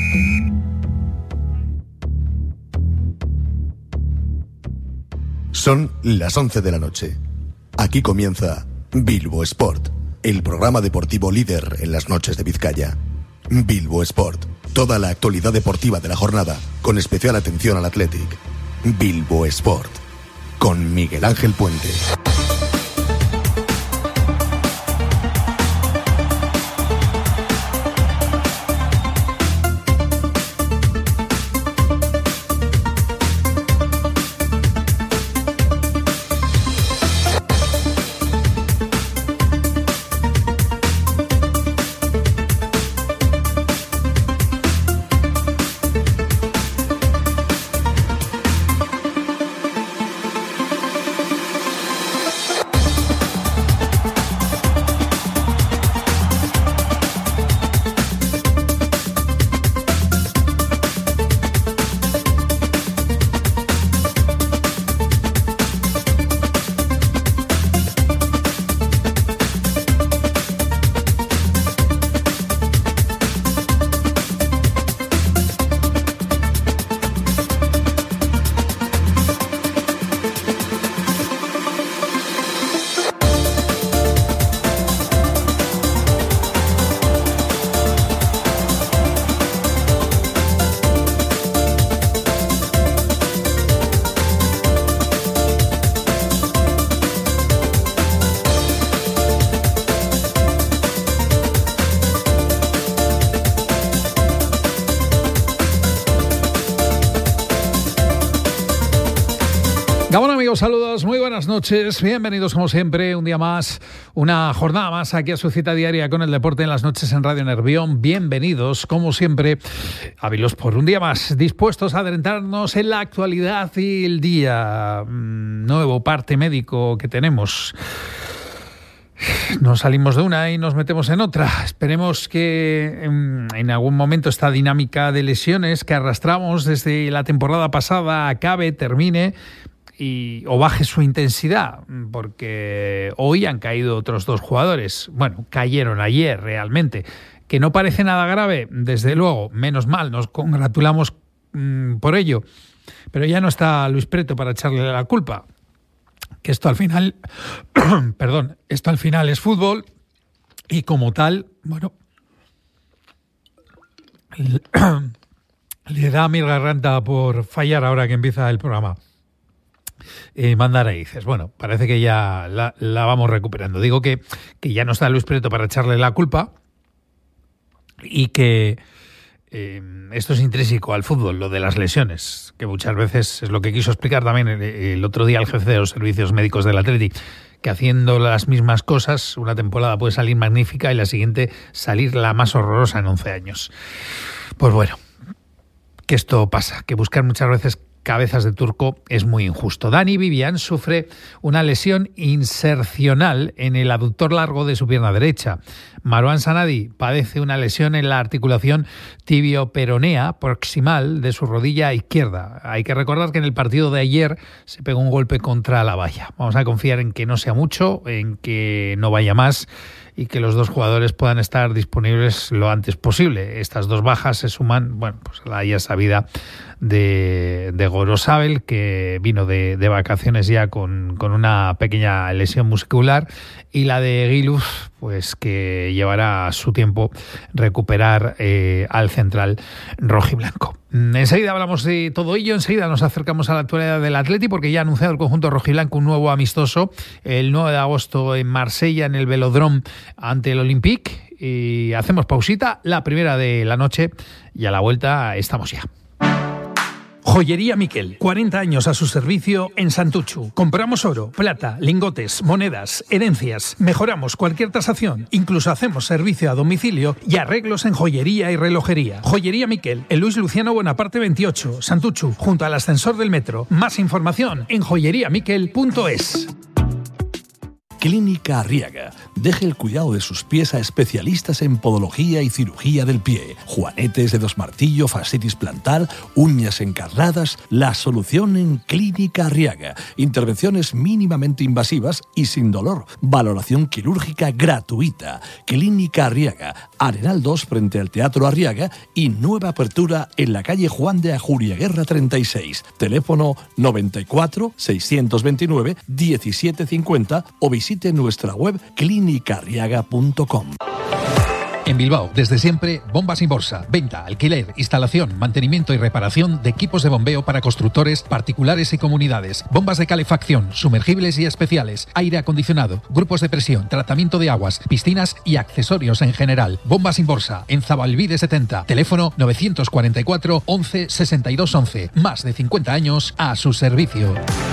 Son las 11 de la noche. Aquí comienza Bilbo Sport, el programa deportivo líder en las noches de Vizcaya. Bilbo Sport, toda la actualidad deportiva de la jornada, con especial atención al Athletic. Bilbo Sport, con Miguel Ángel Puente. Gabón, amigos, saludos, muy buenas noches, bienvenidos como siempre, un día más, una jornada más aquí a su cita diaria con el deporte en las noches en Radio Nervión. Bienvenidos, como siempre, a Bilbo Sport, un día más, dispuestos a adentrarnos en la actualidad y el día nuevo parte médico que tenemos. Nos salimos de una y nos metemos en otra. Esperemos que en algún momento esta dinámica de lesiones que arrastramos desde la temporada pasada acabe, termine o baje su intensidad, porque hoy han caído otros dos jugadores. Bueno, cayeron ayer realmente. Que no parece nada grave, desde luego, menos mal, nos congratulamos por ello. Pero ya no está Luis Preto para echarle la culpa. Que esto al final, esto al final es fútbol y como tal, bueno, le da a mi garganta por fallar ahora que empieza el programa. Manda raíces. Bueno, parece que ya la vamos recuperando. Digo que ya no está Luis Preto para echarle la culpa y que esto es intrínseco al fútbol, lo de las lesiones, que muchas veces es lo que quiso explicar también el otro día el jefe de los servicios médicos del Athletic, que haciendo las mismas cosas una temporada puede salir magnífica y la siguiente salir la más horrorosa en 11 años. Pues bueno, que esto pasa, que buscar muchas veces cabezas de turco es muy injusto. Dani Vivian sufre una lesión insercional en el aductor largo de su pierna derecha. Marwan Sanadi padece una lesión en la articulación tibio-peronea proximal de su rodilla izquierda. Hay que recordar que en el partido de ayer se pegó un golpe contra la valla. Vamos a confiar en que no sea mucho, en que no vaya más y que los dos jugadores puedan estar disponibles lo antes posible. Estas dos bajas se suman, bueno, pues a la ya sabida de Gorosabel, que vino de vacaciones ya con una pequeña lesión muscular, y la de Guiluz, pues que llevará su tiempo recuperar al central rojiblanco. Enseguida hablamos de todo ello, enseguida nos acercamos a la actualidad del Atleti, porque ya ha anunciado el conjunto rojiblanco un nuevo amistoso el 9 de agosto en Marsella, en el Velodrome, ante el Olympique. Y hacemos pausita, la primera de la noche, y a la vuelta estamos ya. Joyería Miquel, 40 años a su servicio en Santuchu. Compramos oro, plata, lingotes, monedas, herencias. Mejoramos cualquier tasación. Incluso hacemos servicio a domicilio y arreglos en joyería y relojería. Joyería Miquel, en Luis Luciano Bonaparte 28, Santuchu, junto al ascensor del metro. Más información en joyeriamiquel.es. Clínica Arriaga. Deje el cuidado de sus pies a especialistas en podología y cirugía del pie. Juanetes, dedos martillo, fascitis plantar, uñas encarnadas. La solución en Clínica Arriaga. Intervenciones mínimamente invasivas y sin dolor. Valoración quirúrgica gratuita. Clínica Arriaga. Arenal 2 frente al Teatro Arriaga y nueva apertura en la calle Juan de Ajuriaguerra 36. Teléfono 94 629 1750 o visite nuestra web clinicarriaga.com. En Bilbao, desde siempre, Bombas Inborsa. Venta, alquiler, instalación, mantenimiento y reparación de equipos de bombeo para constructores, particulares y comunidades. Bombas de calefacción, sumergibles y especiales, aire acondicionado, grupos de presión, tratamiento de aguas, piscinas y accesorios en general. Bombas Inborsa, en Zabalbide 70. Teléfono 944 11 62 11. Más de 50 años a su servicio.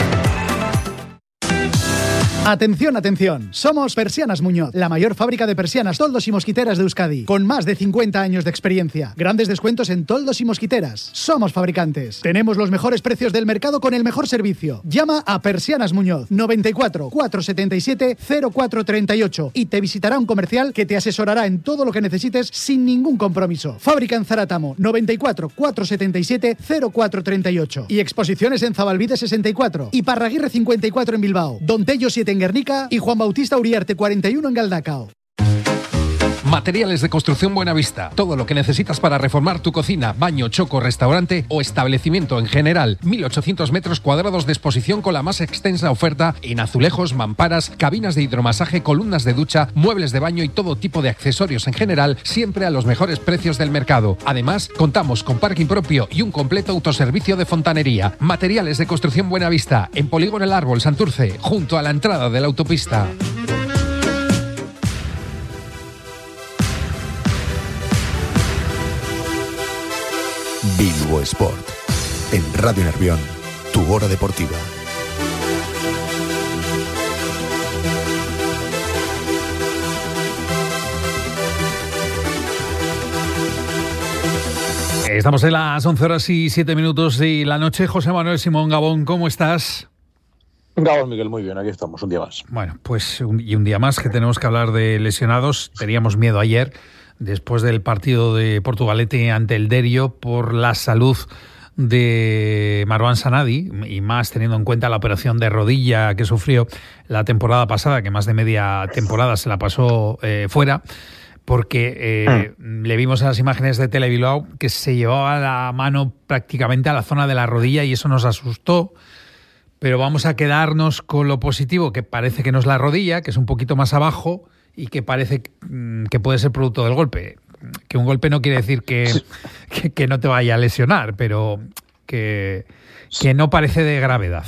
Atención, atención. Somos Persianas Muñoz, la mayor fábrica de persianas, toldos y mosquiteras de Euskadi, con más de 50 años de experiencia. Grandes descuentos en toldos y mosquiteras. Somos fabricantes. Tenemos los mejores precios del mercado con el mejor servicio. Llama a Persianas Muñoz 94 477 0438 y te visitará un comercial que te asesorará en todo lo que necesites sin ningún compromiso. Fábrica en Zaratamo 94 477 0438 y exposiciones en Zabalbide 64 y Parraguirre 54 en Bilbao, Don Tello 7 en Guernica y Juan Bautista Uriarte 41 en Galdacao. Materiales de Construcción Buenavista. Todo lo que necesitas para reformar tu cocina, baño, choco, restaurante o establecimiento en general. 1.800 metros cuadrados de exposición con la más extensa oferta en azulejos, mamparas, cabinas de hidromasaje, columnas de ducha, muebles de baño y todo tipo de accesorios en general, siempre a los mejores precios del mercado. Además, contamos con parking propio y un completo autoservicio de fontanería. Materiales de Construcción Buenavista, en Polígono El Árbol, Santurce, junto a la entrada de la autopista. Bilbo Sport. En Radio Nervión, tu hora deportiva. Estamos en las 11:07 de la noche. José Manuel Simón Gabón, ¿cómo estás? Gabón, Miguel, muy bien, aquí estamos, un día más. Bueno, pues un día más que tenemos que hablar de lesionados. Teníamos miedo ayer, después del partido de Portugalete ante el Derio, por la salud de Marwan Sanadi, y más teniendo en cuenta la operación de rodilla que sufrió la temporada pasada, que más de media temporada se la pasó fuera, porque le vimos en las imágenes de Tele Bilbao que se llevaba la mano prácticamente a la zona de la rodilla y eso nos asustó. Pero vamos a quedarnos con lo positivo, que parece que no es la rodilla, que es un poquito más abajo y que parece que puede ser producto del golpe. Que un golpe no quiere decir que no te vaya a lesionar, pero que no parece de gravedad.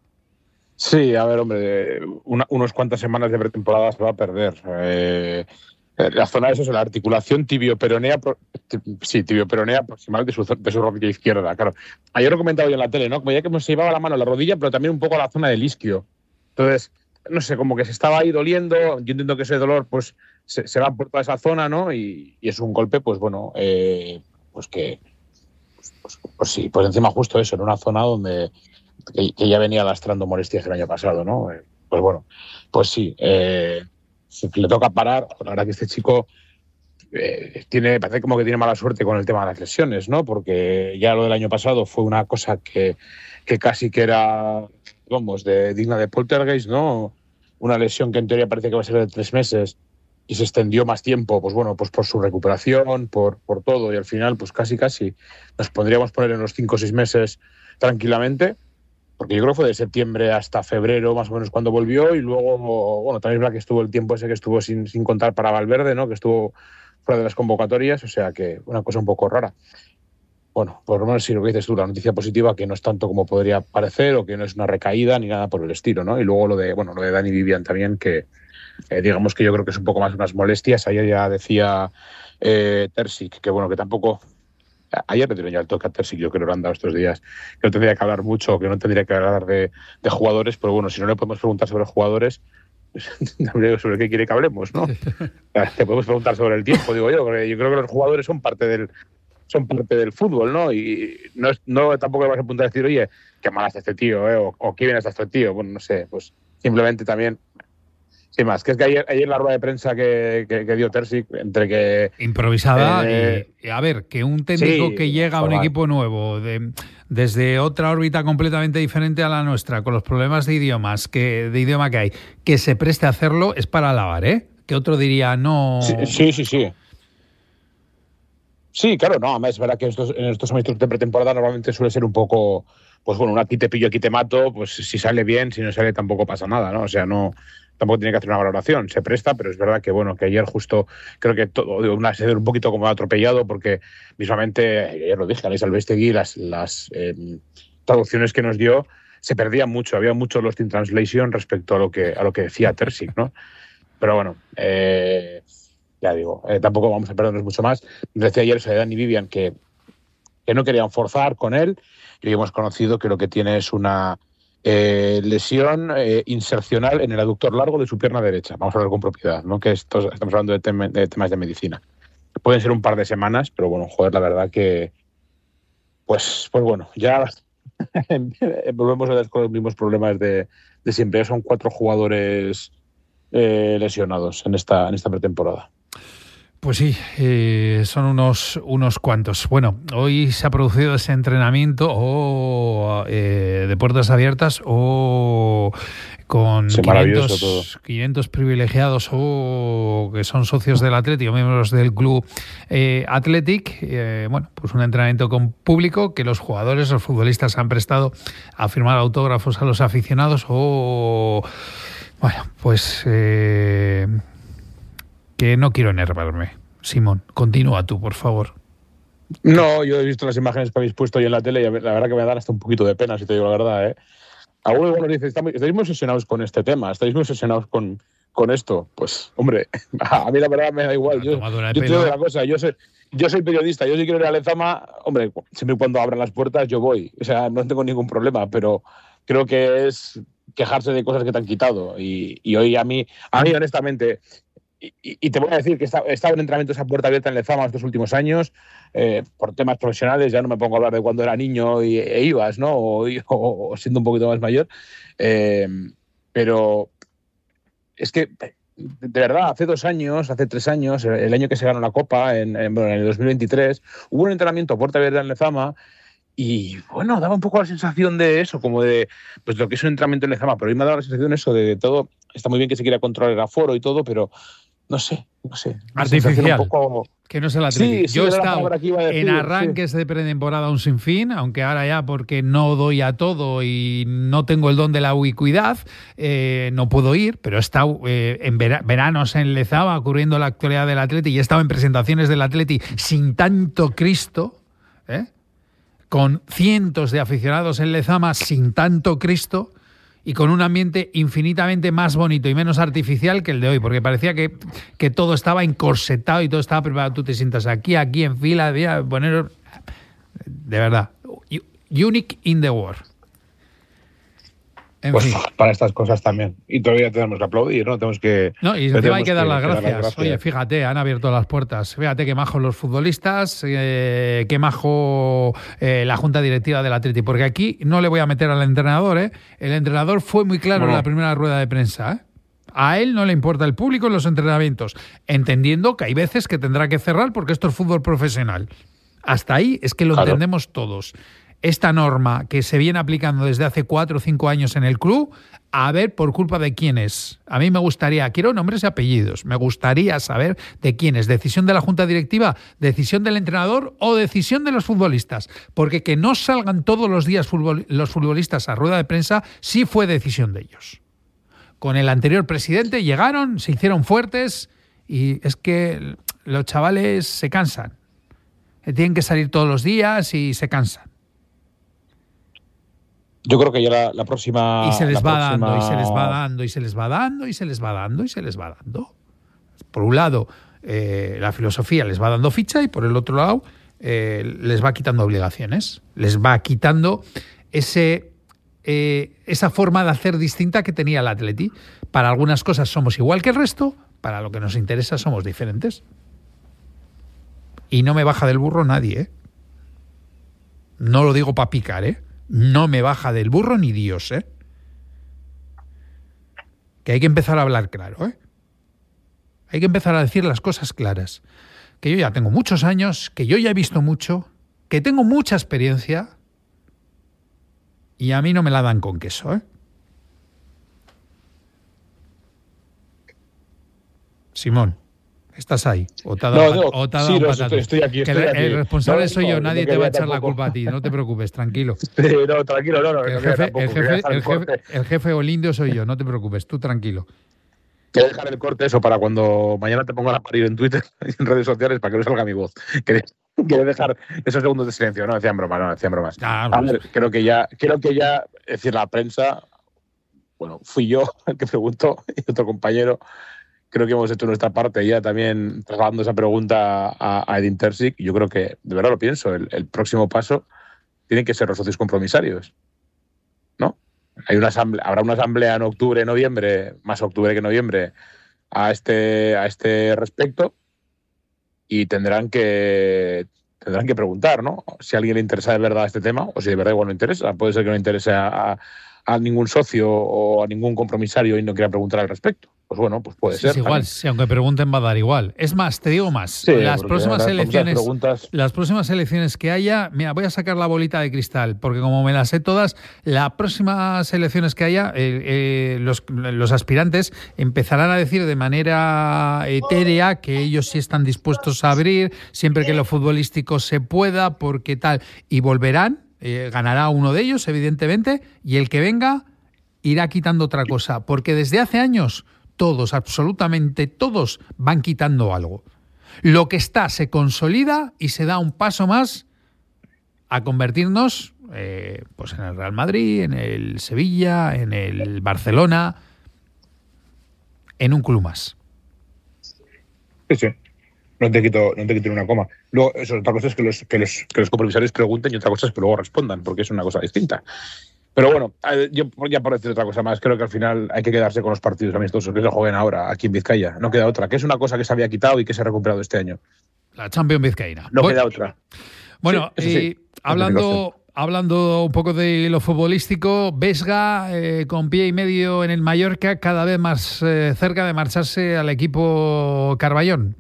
Sí, a ver, hombre, unas cuantas semanas de pretemporada se va a perder. La zona de eso es la articulación tibioperonea proximal de su rodilla izquierda. Claro, ayer lo he comentado yo en la tele, ¿no? Como ya que se llevaba la mano a la rodilla, pero también un poco a la zona del isquio. Entonces, no sé, como que se estaba ahí doliendo. Yo entiendo que ese dolor, pues, se va por toda esa zona, ¿no? Y es un golpe, pues bueno, pues sí, pues encima justo eso, en una zona donde que ya venía lastrando molestias el año pasado, ¿no? Pues bueno, pues sí. Le toca parar. La verdad que este chico parece como que tiene mala suerte con el tema de las lesiones, ¿no? Porque ya lo del año pasado fue una cosa que casi que era, vamos, digna de poltergeist, ¿no? Una lesión que en teoría parece que va a ser de 3 meses y se extendió más tiempo, pues bueno, pues por su recuperación, por todo, y al final pues casi nos podríamos poner en los 5 o 6 meses tranquilamente. Porque yo creo que fue de septiembre hasta febrero, más o menos, cuando volvió. Y luego, bueno, también es verdad que estuvo el tiempo ese que estuvo sin contar para Valverde, ¿no? Que estuvo fuera de las convocatorias. O sea que una cosa un poco rara. Bueno, por lo menos si lo que dices tú, la noticia positiva, que no es tanto como podría parecer, o que no es una recaída ni nada por el estilo, ¿no? Y luego lo de Dani Vivian también, que digamos que yo creo que es un poco más unas molestias. Ayer ya decía Terzic, que bueno, que tampoco... Ayer le dieron ya el toque a Terzic, yo creo que lo han dado estos días, que no tendría que hablar mucho, que no tendría que hablar de jugadores, pero bueno, si no le podemos preguntar sobre jugadores, pues, sobre qué quiere que hablemos, ¿no? Te podemos preguntar sobre el tiempo, digo yo, porque yo creo que los jugadores son parte del fútbol, ¿no? Y no tampoco le vas a apuntar a decir, oye, qué mal está este tío, o qué bien está este tío, bueno, no sé, pues simplemente también Sin más, que es que ayer la rueda de prensa que dio Terzic, entre que... Improvisada y a ver, que un técnico que llega a un equipo nuevo desde otra órbita completamente diferente a la nuestra, con los problemas de idioma que hay, que se preste a hacerlo es para alabar, ¿eh? Que otro diría no... Sí. Sí, claro, no, además es verdad que en estos amistosos de pretemporada normalmente suele ser un poco, pues bueno, un aquí te pillo, aquí te mato, pues si sale bien, si no sale tampoco pasa nada, ¿no? O sea, tampoco tiene que hacer una valoración, se presta, pero es verdad que bueno, que ayer justo creo que todo se dio un poquito como atropellado, porque mismamente, ayer lo dije, Alex Albestegui, las traducciones que nos dio se perdían mucho, había mucho lost in translation respecto a lo que decía Terzic, ¿no? Pero bueno, ya digo, tampoco vamos a perdernos mucho más. Decía ayer Soledad y Vivian que no querían forzar con él, y hoy hemos conocido que lo que tiene es una lesión insercional en el aductor largo de su pierna derecha. Vamos a hablar con propiedad, ¿no? Que estamos hablando de temas de medicina. Pueden ser un par de semanas, pero bueno, joder, la verdad que pues bueno, ya volvemos a ver con los mismos problemas de siempre. Son 4 jugadores lesionados en esta pretemporada. Pues sí, son unos cuantos. Bueno, hoy se ha producido ese entrenamiento de puertas abiertas o con 500 privilegiados que son socios del Athletic o miembros del club Athletic. Bueno, pues un entrenamiento con público que los jugadores, los futbolistas han prestado a firmar autógrafos a los aficionados bueno, pues... que no quiero enervarme. Simón, continúa tú, por favor. No, yo he visto las imágenes que habéis puesto hoy en la tele y la verdad que me dan hasta un poquito de pena, si te digo la verdad, ¿eh? Algunos nos dicen, estáis muy obsesionados con este tema, estáis muy obsesionados con esto. Pues, hombre, a mí la verdad me da igual. Yo te digo una cosa, yo soy periodista, yo si quiero ir a Lezama, hombre, siempre y cuando abran las puertas yo voy. O sea, no tengo ningún problema, pero creo que es quejarse de cosas que te han quitado. Y hoy a mí honestamente... Y te voy a decir que he estado en entrenamientos a puerta abierta en Lezama estos últimos años, por temas profesionales, ya no me pongo a hablar de cuando era niño e ibas, ¿no? O siendo un poquito más mayor. Pero es que, de verdad, hace 3 años, el año que se ganó la Copa, en el 2023, hubo un entrenamiento a puerta abierta en Lezama. Y bueno, daba un poco la sensación de eso, como de pues lo que es un entrenamiento en Lezama, pero a mí me ha dado la sensación eso de todo. Está muy bien que se quiera controlar el aforo y todo, pero no sé. Artificial. Un poco... Que no es el Athletic. Sí, yo he estado en arranques de pretemporada un sinfín, aunque ahora ya porque no doy a todo y no tengo el don de la ubicuidad, no puedo ir, pero he estado en veranos en Lezama cubriendo la actualidad del Athletic y he estado en presentaciones del Athletic sin tanto Cristo, con cientos de aficionados en Lezama sin tanto Cristo y con un ambiente infinitamente más bonito y menos artificial que el de hoy, porque parecía que todo estaba encorsetado y todo estaba preparado. Tú te sientas aquí en fila, poner... De verdad, unique in the world. En fin. Para estas cosas también. Y todavía tenemos que aplaudir, ¿no? Tenemos que... No, y encima hay que dar las gracias. Oye, fíjate, han abierto las puertas. Fíjate qué majos los futbolistas, qué majo la junta directiva del Athletic. Porque aquí no le voy a meter al entrenador, ¿eh? El entrenador fue muy claro en la primera rueda de prensa, ¿eh? A él no le importa el público en los entrenamientos, entendiendo que hay veces que tendrá que cerrar porque esto es fútbol profesional. Hasta ahí es que lo entendemos todos. Esta norma que se viene aplicando desde hace 4 o 5 años en el club, a ver por culpa de quién es. A mí me gustaría, quiero nombres y apellidos, me gustaría saber de quién es. ¿Decisión de la junta directiva, decisión del entrenador o decisión de los futbolistas? Porque que no salgan todos los días los futbolistas a rueda de prensa sí fue decisión de ellos. Con el anterior presidente llegaron, se hicieron fuertes y es que los chavales se cansan. Tienen que salir todos los días y se cansan. Yo creo que ya la próxima... Y se les va dando, y se les va dando, y se les va dando, y se les va dando, y se les va dando. Por un lado, la filosofía les va dando ficha y por el otro lado les va quitando obligaciones. Les va quitando esa forma de hacer distinta que tenía el Atleti. Para algunas cosas somos igual que el resto, para lo que nos interesa somos diferentes. Y no me baja del burro nadie, ¿eh? No lo digo para picar, ¿eh? No me baja del burro ni Dios, ¿eh? que hay que empezar a hablar claro, ¿eh? Hay que empezar a decir las cosas claras. Que yo ya tengo muchos años, que yo ya he visto mucho, que tengo mucha experiencia y a mí no me la dan con queso, ¿eh? Simón, ¿estás ahí? ¿O te ha dado, un patato? Estoy aquí. El responsable soy yo, nadie te va a echar la culpa a ti, no te preocupes, tranquilo. No, tranquilo, no. El jefe o el indio soy yo, no te preocupes, tú tranquilo. Quiero dejar el corte eso para cuando mañana te pongan a parir en Twitter y en redes sociales para que no salga mi voz. Quiero dejar esos segundos de silencio. No decían bromas. A ver, creo que ya, es decir, la prensa, bueno, fui yo el que preguntó y otro compañero. Creo que hemos hecho nuestra parte ya también trasladando esa pregunta a Edin Terzic. Yo creo que, de verdad lo pienso, el próximo paso tienen que ser los socios compromisarios, ¿no? Habrá una asamblea en octubre, noviembre, más octubre que noviembre, a este respecto, y tendrán que preguntar, ¿no? Si a alguien le interesa de verdad este tema o si de verdad igual no interesa. Puede ser que no interese a ningún socio o a ningún compromisario y no quiera preguntar al respecto. Pues bueno, pues puede ser. Es igual, si aunque pregunten va a dar igual. Es más, te digo más. Sí, las próximas elecciones que haya, mira, voy a sacar la bolita de cristal, porque como me las sé todas, las próximas elecciones que haya, los aspirantes empezarán a decir de manera etérea que ellos sí están dispuestos a abrir, siempre que lo futbolístico se pueda, porque tal, y volverán, ganará uno de ellos, evidentemente, y el que venga irá quitando otra cosa, porque desde hace años todos, absolutamente todos, van quitando algo. Lo que está se consolida y se da un paso más a convertirnos pues en el Real Madrid, en el Sevilla, en el Barcelona, en un club más. Sí. No te quito ni una coma. Luego, otra cosa es que los compromisarios pregunten y otra cosa es que luego respondan, porque es una cosa distinta. Pero bueno, yo ya por decir otra cosa más, creo que al final hay que quedarse con los partidos amistosos que se jueguen ahora aquí en Vizcaya. No queda otra, que es una cosa que se había quitado y que se ha recuperado este año. La Champions Vizcaína. No queda otra. Bueno, sí, hablando un poco de lo futbolístico, Vesga con pie y medio en el Mallorca, cada vez más cerca de marcharse al equipo Carballón.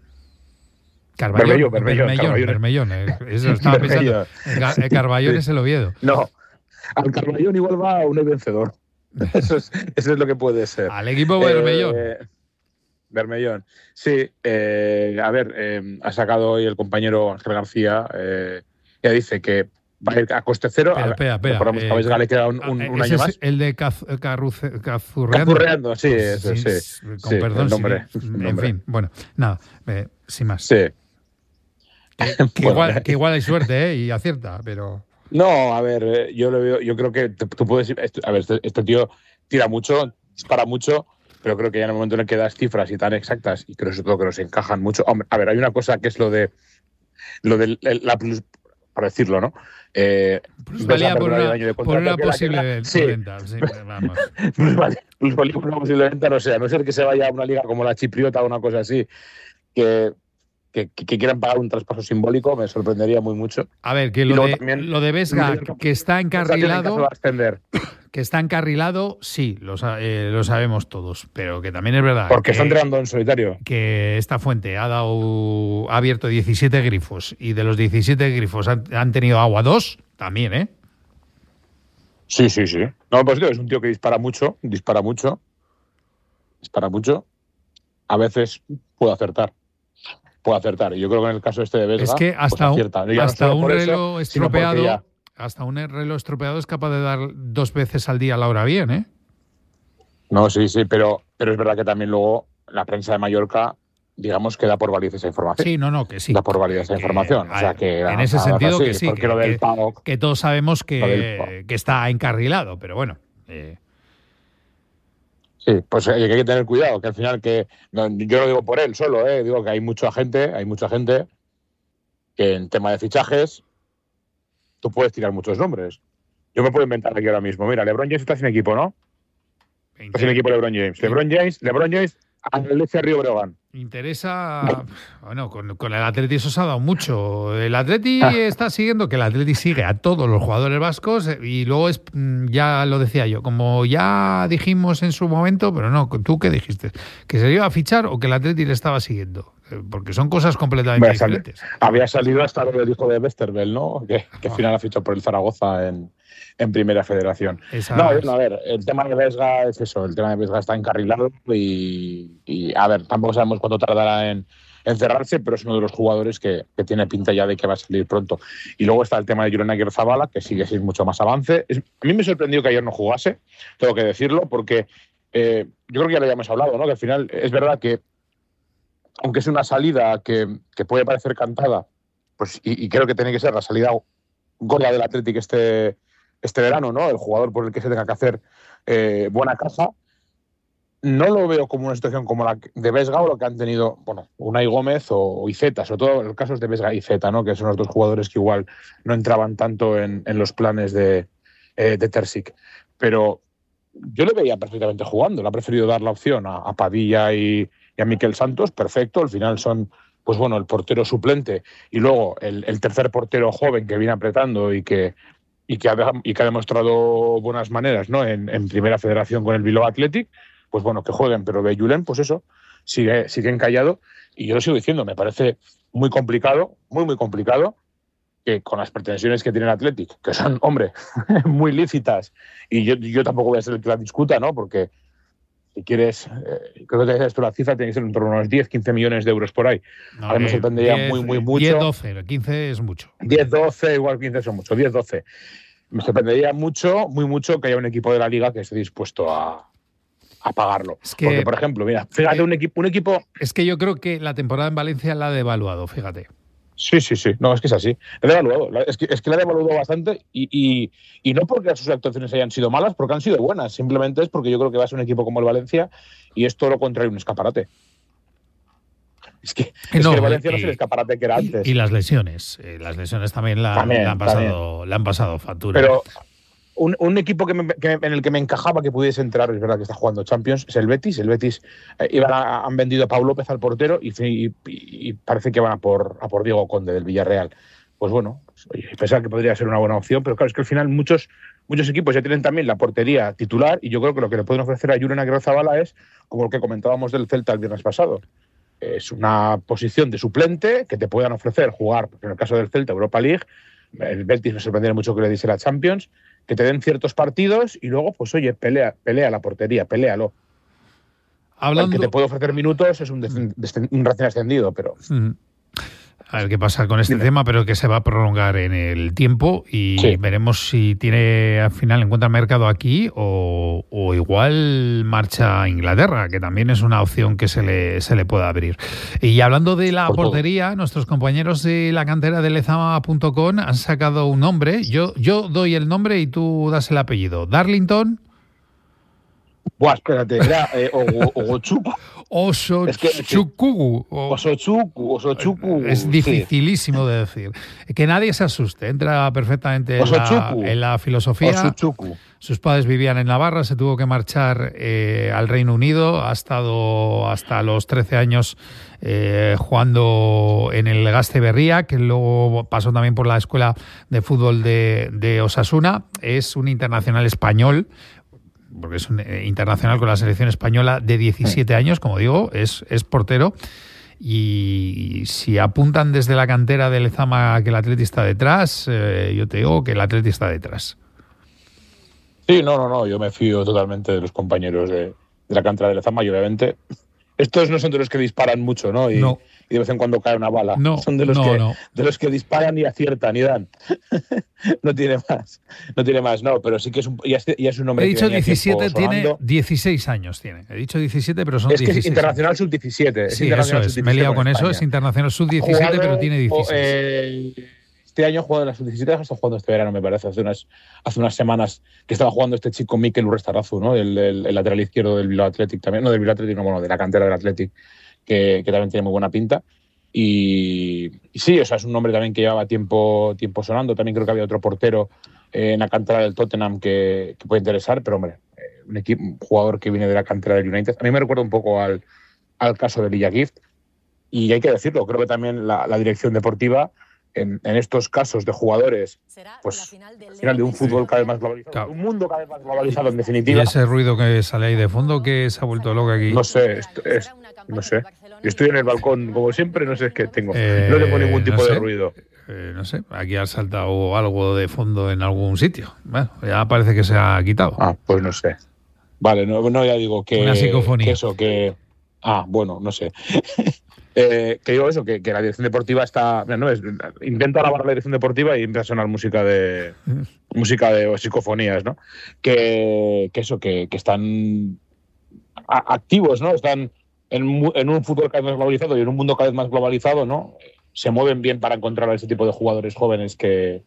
Bermellón. Eso estaba pensando. Carballón es el Oviedo. No. Al Carballón igual va un vencedor. Eso es lo que puede ser. Al equipo Bermellón. Bermellón. Sí, a ver, ha sacado hoy el compañero Ángel García, ya dice que va a ir a coste cero. Espera. Recordamos que a Vesga le queda un año más. El de Cazurreando. Cazurreando, sí, eso, sí. Con perdón, el nombre. En fin, bueno, nada, sin más. Sí. Que igual hay suerte, y acierta, pero... No, a ver, yo lo veo, yo creo que tú puedes ir, a ver, este tío tira mucho, dispara mucho, pero creo que ya en el momento en el que das cifras y tan exactas, y creo sobre todo que nos encajan mucho. Hombre, a ver, hay una cosa que es lo de la plus, para decirlo, ¿no? Plusvalía por una posible venta. Sí, vamos. Plusvalía por una posible venta, no sé, a no ser que se vaya a una liga como la chipriota o una cosa así, que quieran pagar un traspaso simbólico, me sorprendería mucho. A ver, que lo de Vesga, que está encarrilado, sí, lo sabemos todos, pero que también es verdad. Porque está entrenando en solitario. Que esta fuente ha abierto 17 grifos y de los 17 grifos han tenido agua 2, también, ¿eh? Sí. No, pues es un tío que dispara mucho. A veces puede acertar. Y yo creo que en el caso este de Vesga, es que hasta un reloj estropeado, hasta un reloj estropeado es capaz de dar 2 veces al día la hora bien, ¿eh? No, sí, pero es verdad que también luego la prensa de Mallorca, digamos, que da por válida esa información. Sí, que sí. Da por válida esa información. O sea, que en ese sentido así, que sí. Porque lo del PAOK, que todos sabemos que está encarrilado, pero bueno. Sí, pues hay que tener cuidado, que al final yo no digo por él solo, digo que hay mucha gente que en tema de fichajes tú puedes tirar muchos nombres. Yo me puedo inventar aquí ahora mismo. Mira, LeBron James está sin equipo, ¿no? Está sin equipo LeBron James. LeBron James Athletic Río Breogán. Interesa, bueno, con el Atleti eso se ha dado mucho. El Atleti está siguiendo, que el Atleti sigue a todos los jugadores vascos y luego ya lo decía yo, como ya dijimos en su momento, pero no, ¿tú qué dijiste? ¿Que se iba a fichar o que el Atleti le estaba siguiendo? Porque son cosas completamente diferentes. Había salido hasta lo del hijo de Westerveld, ¿no? Que al final ha fichado por el Zaragoza en Primera Federación. No, a ver, el tema de Vesga es eso, el tema de Vesga está encarrilado y a ver, tampoco sabemos cuánto tardará en cerrarse, pero es uno de los jugadores que tiene pinta ya de que va a salir pronto. Y luego está el tema de Julen Agirrezabala, que sigue sin mucho más avance. A mí me sorprendió que ayer no jugase, tengo que decirlo, porque yo creo que ya lo habíamos hablado, ¿no? Que al final es verdad que, aunque es una salida que puede parecer cantada, pues y creo que tiene que ser la salida gorda del Athletic este verano, ¿no? El jugador por el que se tenga que hacer buena caja. No lo veo como una situación como la de Vesga o lo que han tenido, bueno, Unai Gómez o Iceta, sobre todo en los casos de Vesga y Iceta, ¿no? Que son los dos jugadores que igual no entraban tanto en los planes de Terzic. Pero yo le veía perfectamente jugando. Le ha preferido dar la opción a Padilla y a Miquel Santos. Perfecto. Al final son, pues bueno, el portero suplente y luego el tercer portero joven que viene apretando y que ha demostrado buenas maneras, ¿no? En Primera Federación con el Bilbao Athletic. Pues bueno, que jueguen, pero de Julen, pues eso, sigue encallado. Y yo lo sigo diciendo, me parece muy complicado, muy complicado, que con las pretensiones que tiene el Athletic, que son, hombre, muy lícitas, y yo tampoco voy a ser el que la discuta, ¿no? Porque si quieres, creo que te decías tú la cifra, tiene que ser en torno a unos 10-15 millones de euros por ahí. No, a mí me sorprendería muy mucho. 10-12, 15 es mucho. 10-12, igual 15 son mucho, 10-12. Me sorprendería muy mucho que haya un equipo de la Liga que esté dispuesto a pagarlo. Porque, por ejemplo, mira, fíjate, un equipo... Es que yo creo que la temporada en Valencia la ha devaluado, fíjate. Sí. No, es que es así. La ha devaluado. Es que la ha devaluado bastante y no porque sus actuaciones hayan sido malas, porque han sido buenas. Simplemente es porque yo creo que va a ser un equipo como el Valencia y es todo lo contrario, un escaparate. Es que el Valencia no es el escaparate que era antes. Y las lesiones. Las lesiones también le han pasado factura. Pero un equipo en el que me encajaba que pudiese entrar, es verdad que está jugando Champions, es el Betis. El Betis han vendido a Pau López al portero y parece que van a por Diego Conde del Villarreal. Pues bueno, pensaba que podría ser una buena opción, pero claro, es que al final muchos equipos ya tienen también la portería titular y yo creo que lo que le pueden ofrecer a Julen Agirrezabala es como lo que comentábamos del Celta el viernes pasado. Es una posición de suplente que te puedan ofrecer jugar, en el caso del Celta, Europa League. El Betis me sorprendería mucho que le diese la Champions, que te den ciertos partidos y luego, pues oye, pelea la portería, peléalo. El que te puede ofrecer minutos es un recién ascendido, pero... A ver qué pasa con este tema, pero que se va a prolongar en el tiempo y veremos si al final encuentra mercado aquí o igual marcha a Inglaterra, que también es una opción que se le puede abrir. Y hablando de la portería, nuestros compañeros de la cantera de lezama.com han sacado un nombre. Yo doy el nombre y tú das el apellido. Darlington. Buah, espérate, era Ogochuku. Osochuku. Es dificilísimo de decir. Que nadie se asuste. Entra perfectamente en la filosofía. Osochuku. Sus padres vivían en Navarra, se tuvo que marchar al Reino Unido. Ha estado hasta los 13 años jugando en el Gasteberría, que luego pasó también por la escuela de fútbol de Osasuna. Es un internacional español, porque es un internacional con la selección española de 17 años, como digo, es portero. Y si apuntan desde la cantera de Lezama que el Atleti está detrás, yo te digo que el Atleti está detrás. Sí, no, yo me fío totalmente de los compañeros de la cantera de Lezama y obviamente estos no son de los que disparan mucho, ¿no? Y de vez en cuando cae una bala. No, son de los que disparan y aciertan y dan. No tiene más, no, pero sí que ya es un hombre. He dicho que 17, tiene 16 años. He dicho 17, pero son 16. Es internacional sub-17. Sí, eso es. Me he liado con eso. Es internacional sub-17, pero tiene 16. Este año ha jugado en la sub-17, ha estado jugando este verano, me parece, hace unas semanas que estaba jugando este chico Mikel Urrestarazu, ¿no? El lateral izquierdo del Bilbao Athletic también, no del Bilbao Athletic, no, bueno, de la cantera del Athletic, que también tiene muy buena pinta. Y sí, o sea, es un nombre también que llevaba tiempo sonando. También creo que había otro portero en la cantera del Tottenham que puede interesar, pero hombre, un jugador que viene de la cantera del United. A mí me recuerda un poco al al caso de Lilla Gift. Y hay que decirlo, creo que también la dirección deportiva en estos casos de jugadores, pues al final de un fútbol cada vez más globalizado, claro, un mundo cada vez más globalizado en definitiva. ¿Y ese ruido que sale ahí de fondo que se ha vuelto loco aquí? No sé, no sé. Yo estoy en el balcón, como siempre, no sé qué tengo. No tengo ningún tipo de ruido. No sé, aquí ha saltado algo de fondo en algún sitio. Bueno, ya parece que se ha quitado. Pues no sé. Vale, no ya digo que... Una psicofonía. Que eso, que... bueno, no sé. Que digo eso, que la dirección deportiva está... intento alabar la dirección deportiva y empieza a sonar música de psicofonías, ¿no? Que eso, que están activos, ¿no? Están en un fútbol cada vez más globalizado y en un mundo cada vez más globalizado, ¿no? Se mueven bien para encontrar a ese tipo de jugadores jóvenes que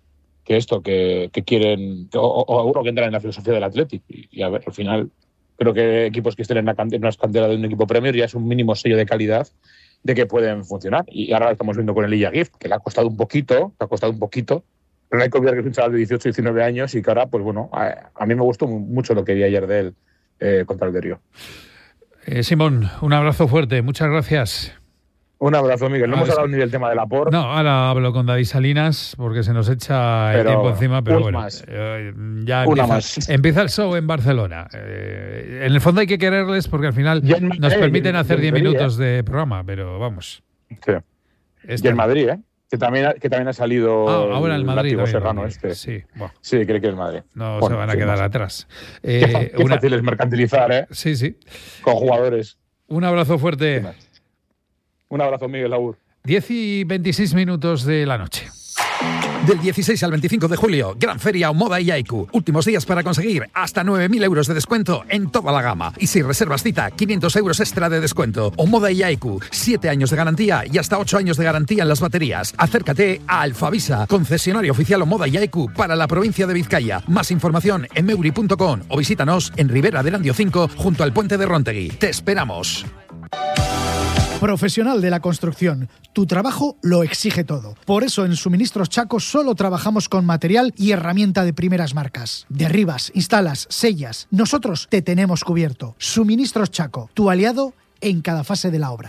quieren o que entran en la filosofía del Athletic. Y a ver, al final creo que equipos que estén en una cantera de un equipo Premier ya es un mínimo sello de calidad de que pueden funcionar. Y ahora lo estamos viendo con el Lilla Gift, que le ha costado un poquito, pero no hay que olvidar que es un chaval de 18, 19 años y que ahora, pues bueno, a mí me gustó mucho lo que vi ayer de él contra el Derrió. Simón, un abrazo fuerte, muchas gracias. Un abrazo, Miguel. No hemos hablado ni del tema del Laporte. No, ahora hablo con David Salinas porque se nos echa el tiempo encima, pero bueno, ya empieza el show en Barcelona. En el fondo hay que quererles porque al final nos permiten hacer 10 minutos de programa, pero vamos. Sí. Y en Madrid, que también ha salido ahora el Madrid Serrano Sí, bueno. Sí, creo que es Madrid. No se van a quedar atrás. Qué fácil es mercantilizar, Sí. Con jugadores. Un abrazo fuerte. Un abrazo, Miguel Laur. 10 y 26 minutos de la noche. Del 16 al 25 de julio, Gran Feria Omoda y Yaiku. Últimos días para conseguir hasta 9.000 euros de descuento en toda la gama. Y si reservas cita, 500 euros extra de descuento. Omoda y Yaiku, 7 años de garantía y hasta 8 años de garantía en las baterías. Acércate a Alfavisa, concesionario oficial Omoda y Yaiku para la provincia de Vizcaya. Más información en meuri.com o visítanos en Ribera del Andio 5 junto al puente de Rontegui. Te esperamos. Profesional de la construcción, tu trabajo lo exige todo. Por eso en Suministros Chaco solo trabajamos con material y herramienta de primeras marcas. Derribas, instalas, sellas. Nosotros te tenemos cubierto. Suministros Chaco, tu aliado en cada fase de la obra.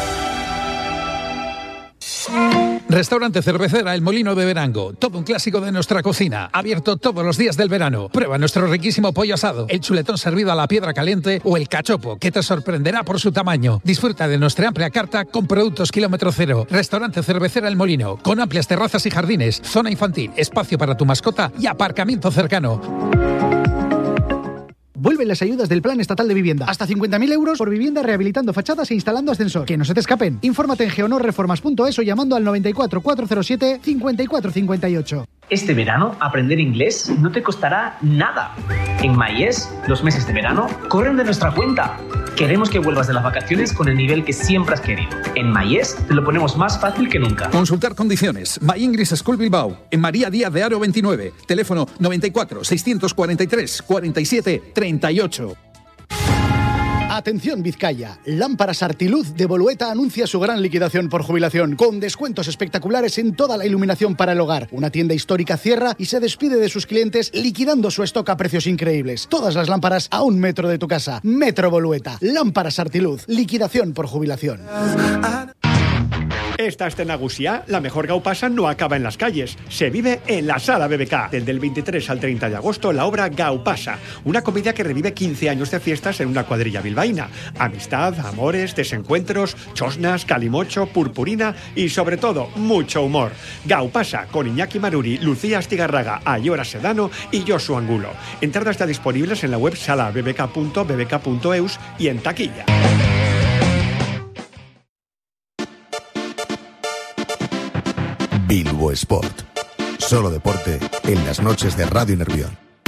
Restaurante Cervecera El Molino de Verango. Todo un clásico de nuestra cocina. Abierto todos los días del verano. Prueba nuestro riquísimo pollo asado, el chuletón servido a la piedra caliente o el cachopo, que te sorprenderá por su tamaño. Disfruta de nuestra amplia carta con productos kilómetro cero. Restaurante Cervecera El Molino, con amplias terrazas y jardines, zona infantil, espacio para tu mascota y aparcamiento cercano. Vuelven las ayudas del Plan Estatal de Vivienda. Hasta 50.000 euros por vivienda rehabilitando fachadas e instalando ascensor. Que no se te escapen. Infórmate en geonorreformas.es o llamando al 94 407 54 58. Este verano, aprender inglés no te costará nada. En MyES, los meses de verano corren de nuestra cuenta. Queremos que vuelvas de las vacaciones con el nivel que siempre has querido. En MyES te lo ponemos más fácil que nunca. Consultar condiciones. My English School Bilbao. En María Díaz de Haro 29. Teléfono 94 643 47 38. Atención Vizcaya, Lámparas Artiluz de Bolueta anuncia su gran liquidación por jubilación, con descuentos espectaculares en toda la iluminación para el hogar. Una tienda histórica cierra y se despide de sus clientes liquidando su stock a precios increíbles. Todas las lámparas a 1 metro de tu casa. Metro Bolueta, Lámparas Artiluz, liquidación por jubilación. Esta Aste Nagusia, la mejor Gaupasa no acaba en las calles, se vive en la Sala BBK. Desde el 23 al 30 de agosto, la obra Gaupasa, una comedia que revive 15 años de fiestas en una cuadrilla bilbaína. Amistad, amores, desencuentros, chosnas, calimocho, purpurina y sobre todo, mucho humor. Gaupasa, con Iñaki Maruri, Lucía Astigarraga, Ayora Sedano y Josu Angulo. Entradas ya disponibles en la web salabbk.bbk.eus y en taquilla. Bilbo Sport. Solo deporte en las noches de Radio Nervión.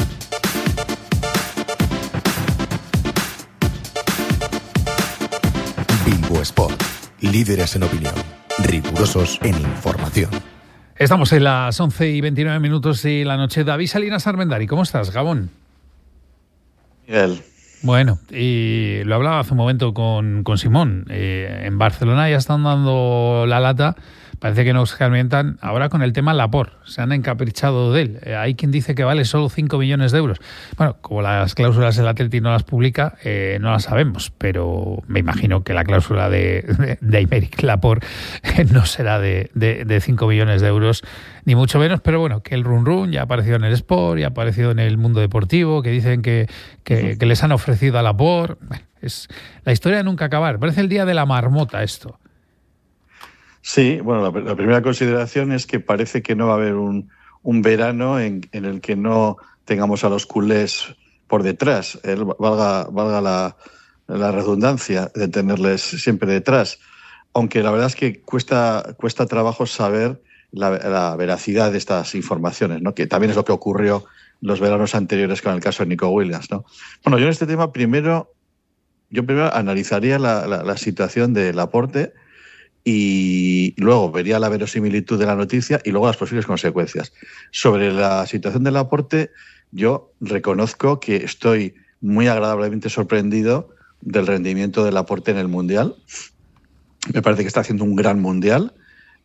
Bilbo Sport. Líderes en opinión. Rigurosos en información. Estamos en las 11 y 29 minutos de la noche. David Salinas Armendari, ¿cómo estás, Gabón? Miguel. Bueno, y lo hablaba hace un momento con Simón. En Barcelona ya están dando la lata parece que nos escarmientan ahora con el tema Laporte. Se han encaprichado de él. Hay quien dice que vale solo 5 millones de euros. Bueno, como las cláusulas del Atleti no las publica, no las sabemos, pero me imagino que la cláusula de Aymeric Laporte no será de 5 millones de euros, ni mucho menos, pero bueno, que el run ya ha aparecido en el Sport, ya ha aparecido en el mundo deportivo, que dicen que les han ofrecido a Laporte. Bueno, es la historia de nunca acabar. Parece el día de la marmota esto. Sí, bueno, la primera consideración es que parece que no va a haber un verano en el que no tengamos a los culés por detrás. Valga la redundancia de tenerles siempre detrás. Aunque la verdad es que cuesta trabajo saber la veracidad de estas informaciones, ¿no? Que también es lo que ocurrió los veranos anteriores con el caso de Nico Williams, ¿no? Bueno, yo en este tema primero analizaría la situación de Laporte y luego vería la verosimilitud de la noticia y luego las posibles consecuencias. Sobre la situación de Laporte, yo reconozco que estoy muy agradablemente sorprendido del rendimiento de Laporte en el Mundial. Me parece que está haciendo un gran Mundial.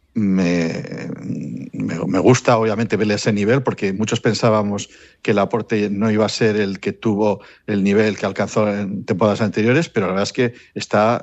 Me gusta, obviamente, verle ese nivel, porque muchos pensábamos que Laporte no iba a ser el que tuvo el nivel que alcanzó en temporadas anteriores, pero la verdad es que está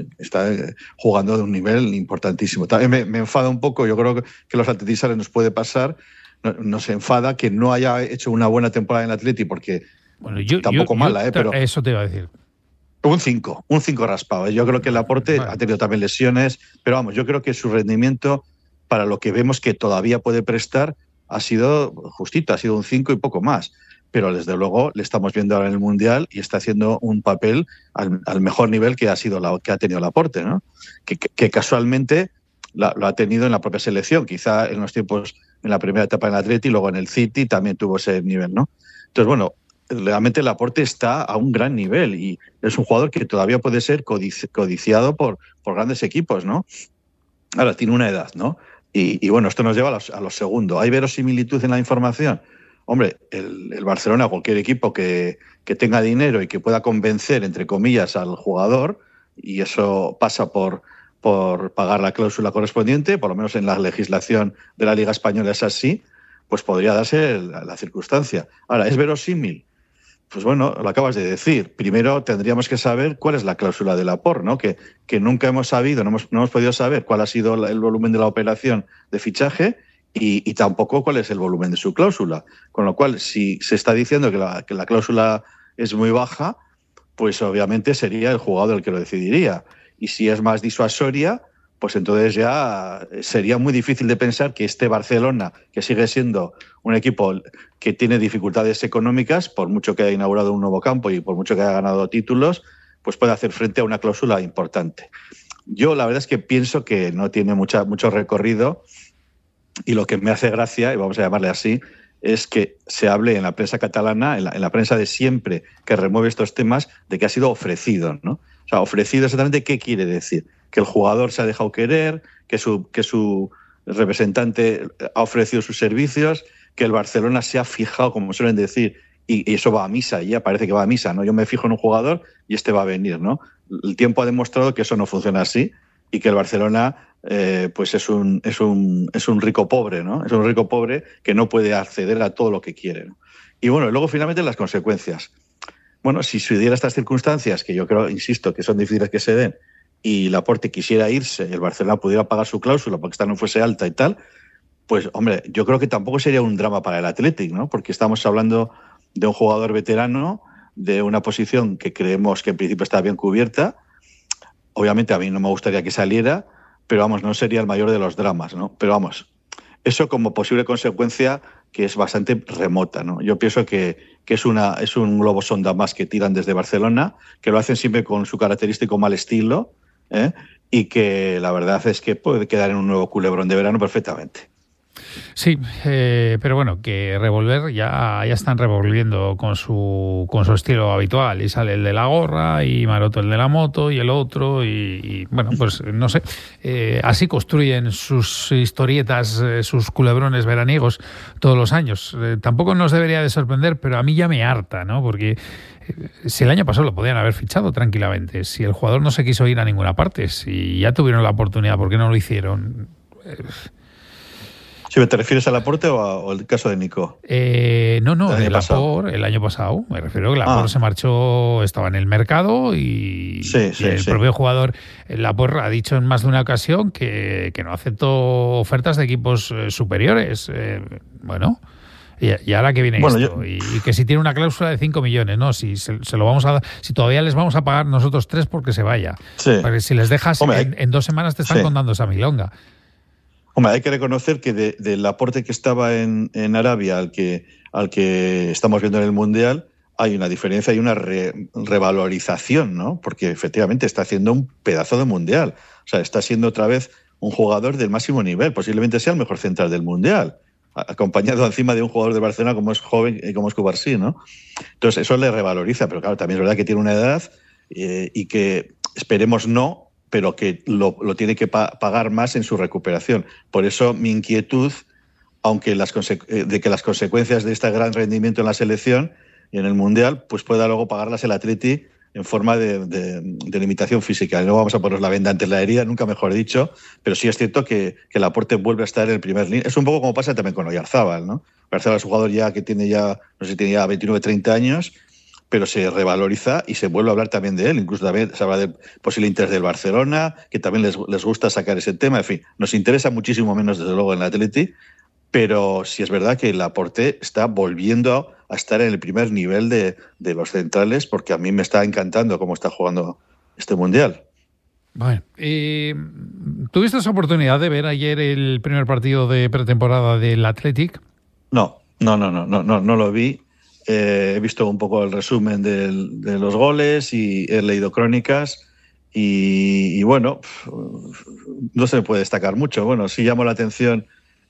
jugando de un nivel importantísimo. También me enfada un poco, yo creo que los atletistas nos puede pasar, nos enfada que no haya hecho una buena temporada en el Atleti, porque bueno, tampoco mala, pero eso te iba a decir. Un 5 raspado. Yo creo que Laporte ha tenido también lesiones, pero vamos, yo creo que su rendimiento, para lo que vemos que todavía puede prestar, ha sido justito, ha sido un 5 y poco más. Pero desde luego le estamos viendo ahora en el Mundial y está haciendo un papel al mejor nivel que ha tenido Laporte, ¿no? Que casualmente lo ha tenido en la propia selección. Quizá en los tiempos, en la primera etapa en el Atleti, luego en el City también tuvo ese nivel, ¿no? Entonces, bueno, realmente Laporte está a un gran nivel y es un jugador que todavía puede ser codiciado por grandes equipos, ¿no? Ahora tiene una edad, ¿no? Y bueno, esto nos lleva a lo segundo. ¿Hay verosimilitud en la información? Hombre, el Barcelona, cualquier equipo que tenga dinero y que pueda convencer, entre comillas, al jugador, y eso pasa por pagar la cláusula correspondiente, por lo menos en la legislación de la Liga Española es así, pues podría darse la circunstancia. Ahora, ¿es verosímil? Pues bueno, lo acabas de decir. Primero tendríamos que saber cuál es la cláusula de Laporte, ¿no? Que nunca hemos sabido, no hemos podido saber cuál ha sido el volumen de la operación de fichaje y tampoco cuál es el volumen de su cláusula. Con lo cual, si se está diciendo que la cláusula es muy baja, pues obviamente sería el jugador el que lo decidiría. Y si es más disuasoria, pues entonces ya sería muy difícil de pensar que este Barcelona, que sigue siendo un equipo que tiene dificultades económicas, por mucho que haya inaugurado un nuevo campo y por mucho que haya ganado títulos, pues puede hacer frente a una cláusula importante. Yo la verdad es que pienso que no tiene mucho recorrido y lo que me hace gracia, y vamos a llamarle así, es que se hable en la prensa catalana, en la prensa de siempre que remueve estos temas, de que ha sido ofrecido, ¿no? O sea, ofrecido exactamente, ¿qué quiere decir? Que el jugador se ha dejado querer, que su representante ha ofrecido sus servicios, que el Barcelona se ha fijado, como suelen decir, y eso va a misa, y ya parece que va a misa, ¿no? Yo me fijo en un jugador y este va a venir, ¿no? El tiempo ha demostrado que eso no funciona así y que el Barcelona pues es un rico pobre, ¿no? Es un rico pobre que no puede acceder a todo lo que quiere, ¿no? Y bueno, luego finalmente las consecuencias. Bueno, si se diera estas circunstancias, que yo creo, insisto, que son difíciles que se den, y Laporte quisiera irse y el Barcelona pudiera pagar su cláusula porque esta no fuese alta y tal, pues hombre, yo creo que tampoco sería un drama para el Athletic, ¿no? Porque estamos hablando de un jugador veterano, de una posición que creemos que en principio está bien cubierta. Obviamente a mí no me gustaría que saliera, pero vamos, no sería el mayor de los dramas, ¿no? Pero vamos, eso como posible consecuencia que es bastante remota, ¿no? Yo pienso que es un globo sonda más que tiran desde Barcelona, que lo hacen siempre con su característico mal estilo, y que la verdad es que puede quedar en un nuevo culebrón de verano perfectamente. Sí, pero bueno, que revolver ya están revolviendo con su estilo habitual, y sale el de la gorra y Maroto el de la moto y el otro y bueno, pues no sé, así construyen sus historietas, sus culebrones veraniegos todos los años. Tampoco nos debería de sorprender, pero a mí ya me harta, ¿no? Porque si el año pasado lo podían haber fichado tranquilamente, si el jugador no se quiso ir a ninguna parte, si ya tuvieron la oportunidad, ¿por qué no lo hicieron? ¿Sí, te refieres a Laporte o al caso de Nico? No, de Laporte, el año pasado. Me refiero a que Laporte se marchó, estaba en el mercado y el propio jugador Laporte ha dicho en más de una ocasión que no aceptó ofertas de equipos superiores. Y ahora que viene esto, y que si tiene una cláusula de 5 millones, ¿no? Si se lo vamos a dar, si todavía les vamos a pagar nosotros 3 porque se vaya. Sí. Porque si les dejas, en 2 semanas te están contando esa milonga. Hombre, hay que reconocer que del aporte que estaba en Arabia al que estamos viendo en el Mundial, hay una diferencia, hay una revalorización, ¿no? Porque efectivamente está haciendo un pedazo de Mundial. O sea, está siendo otra vez un jugador del máximo nivel, posiblemente sea el mejor central del Mundial, acompañado encima de un jugador de Barcelona como es joven y como es Cubarsí, ¿no? Entonces eso le revaloriza, pero claro, también es verdad que tiene una edad y que esperemos no, pero que lo tiene que pagar más en su recuperación. Por eso mi inquietud, aunque de que las consecuencias de este gran rendimiento en la selección y en el Mundial, pues pueda luego pagarlas el Atleti en forma de limitación física. No vamos a poner la venda ante la herida, nunca mejor dicho, pero sí es cierto que el aporte vuelve a estar en el primer línea. Es un poco como pasa también con Oyarzábal, ¿no? Oyarzábal es un jugador ya que tiene no sé si tiene ya 29, 30 años, pero se revaloriza y se vuelve a hablar también de él. Incluso también se habla del posible interés del Barcelona, que también les gusta sacar ese tema. En fin, nos interesa muchísimo menos, desde luego, en el Atleti, pero sí es verdad que el aporte está volviendo a estar en el primer nivel de los centrales, porque a mí me está encantando cómo está jugando este Mundial. Bueno, ¿tuviste esa oportunidad de ver ayer el primer partido de pretemporada del Athletic? No lo vi. He visto un poco el resumen de los goles y he leído crónicas y bueno, no se me puede destacar mucho. Bueno, sí llamó la atención,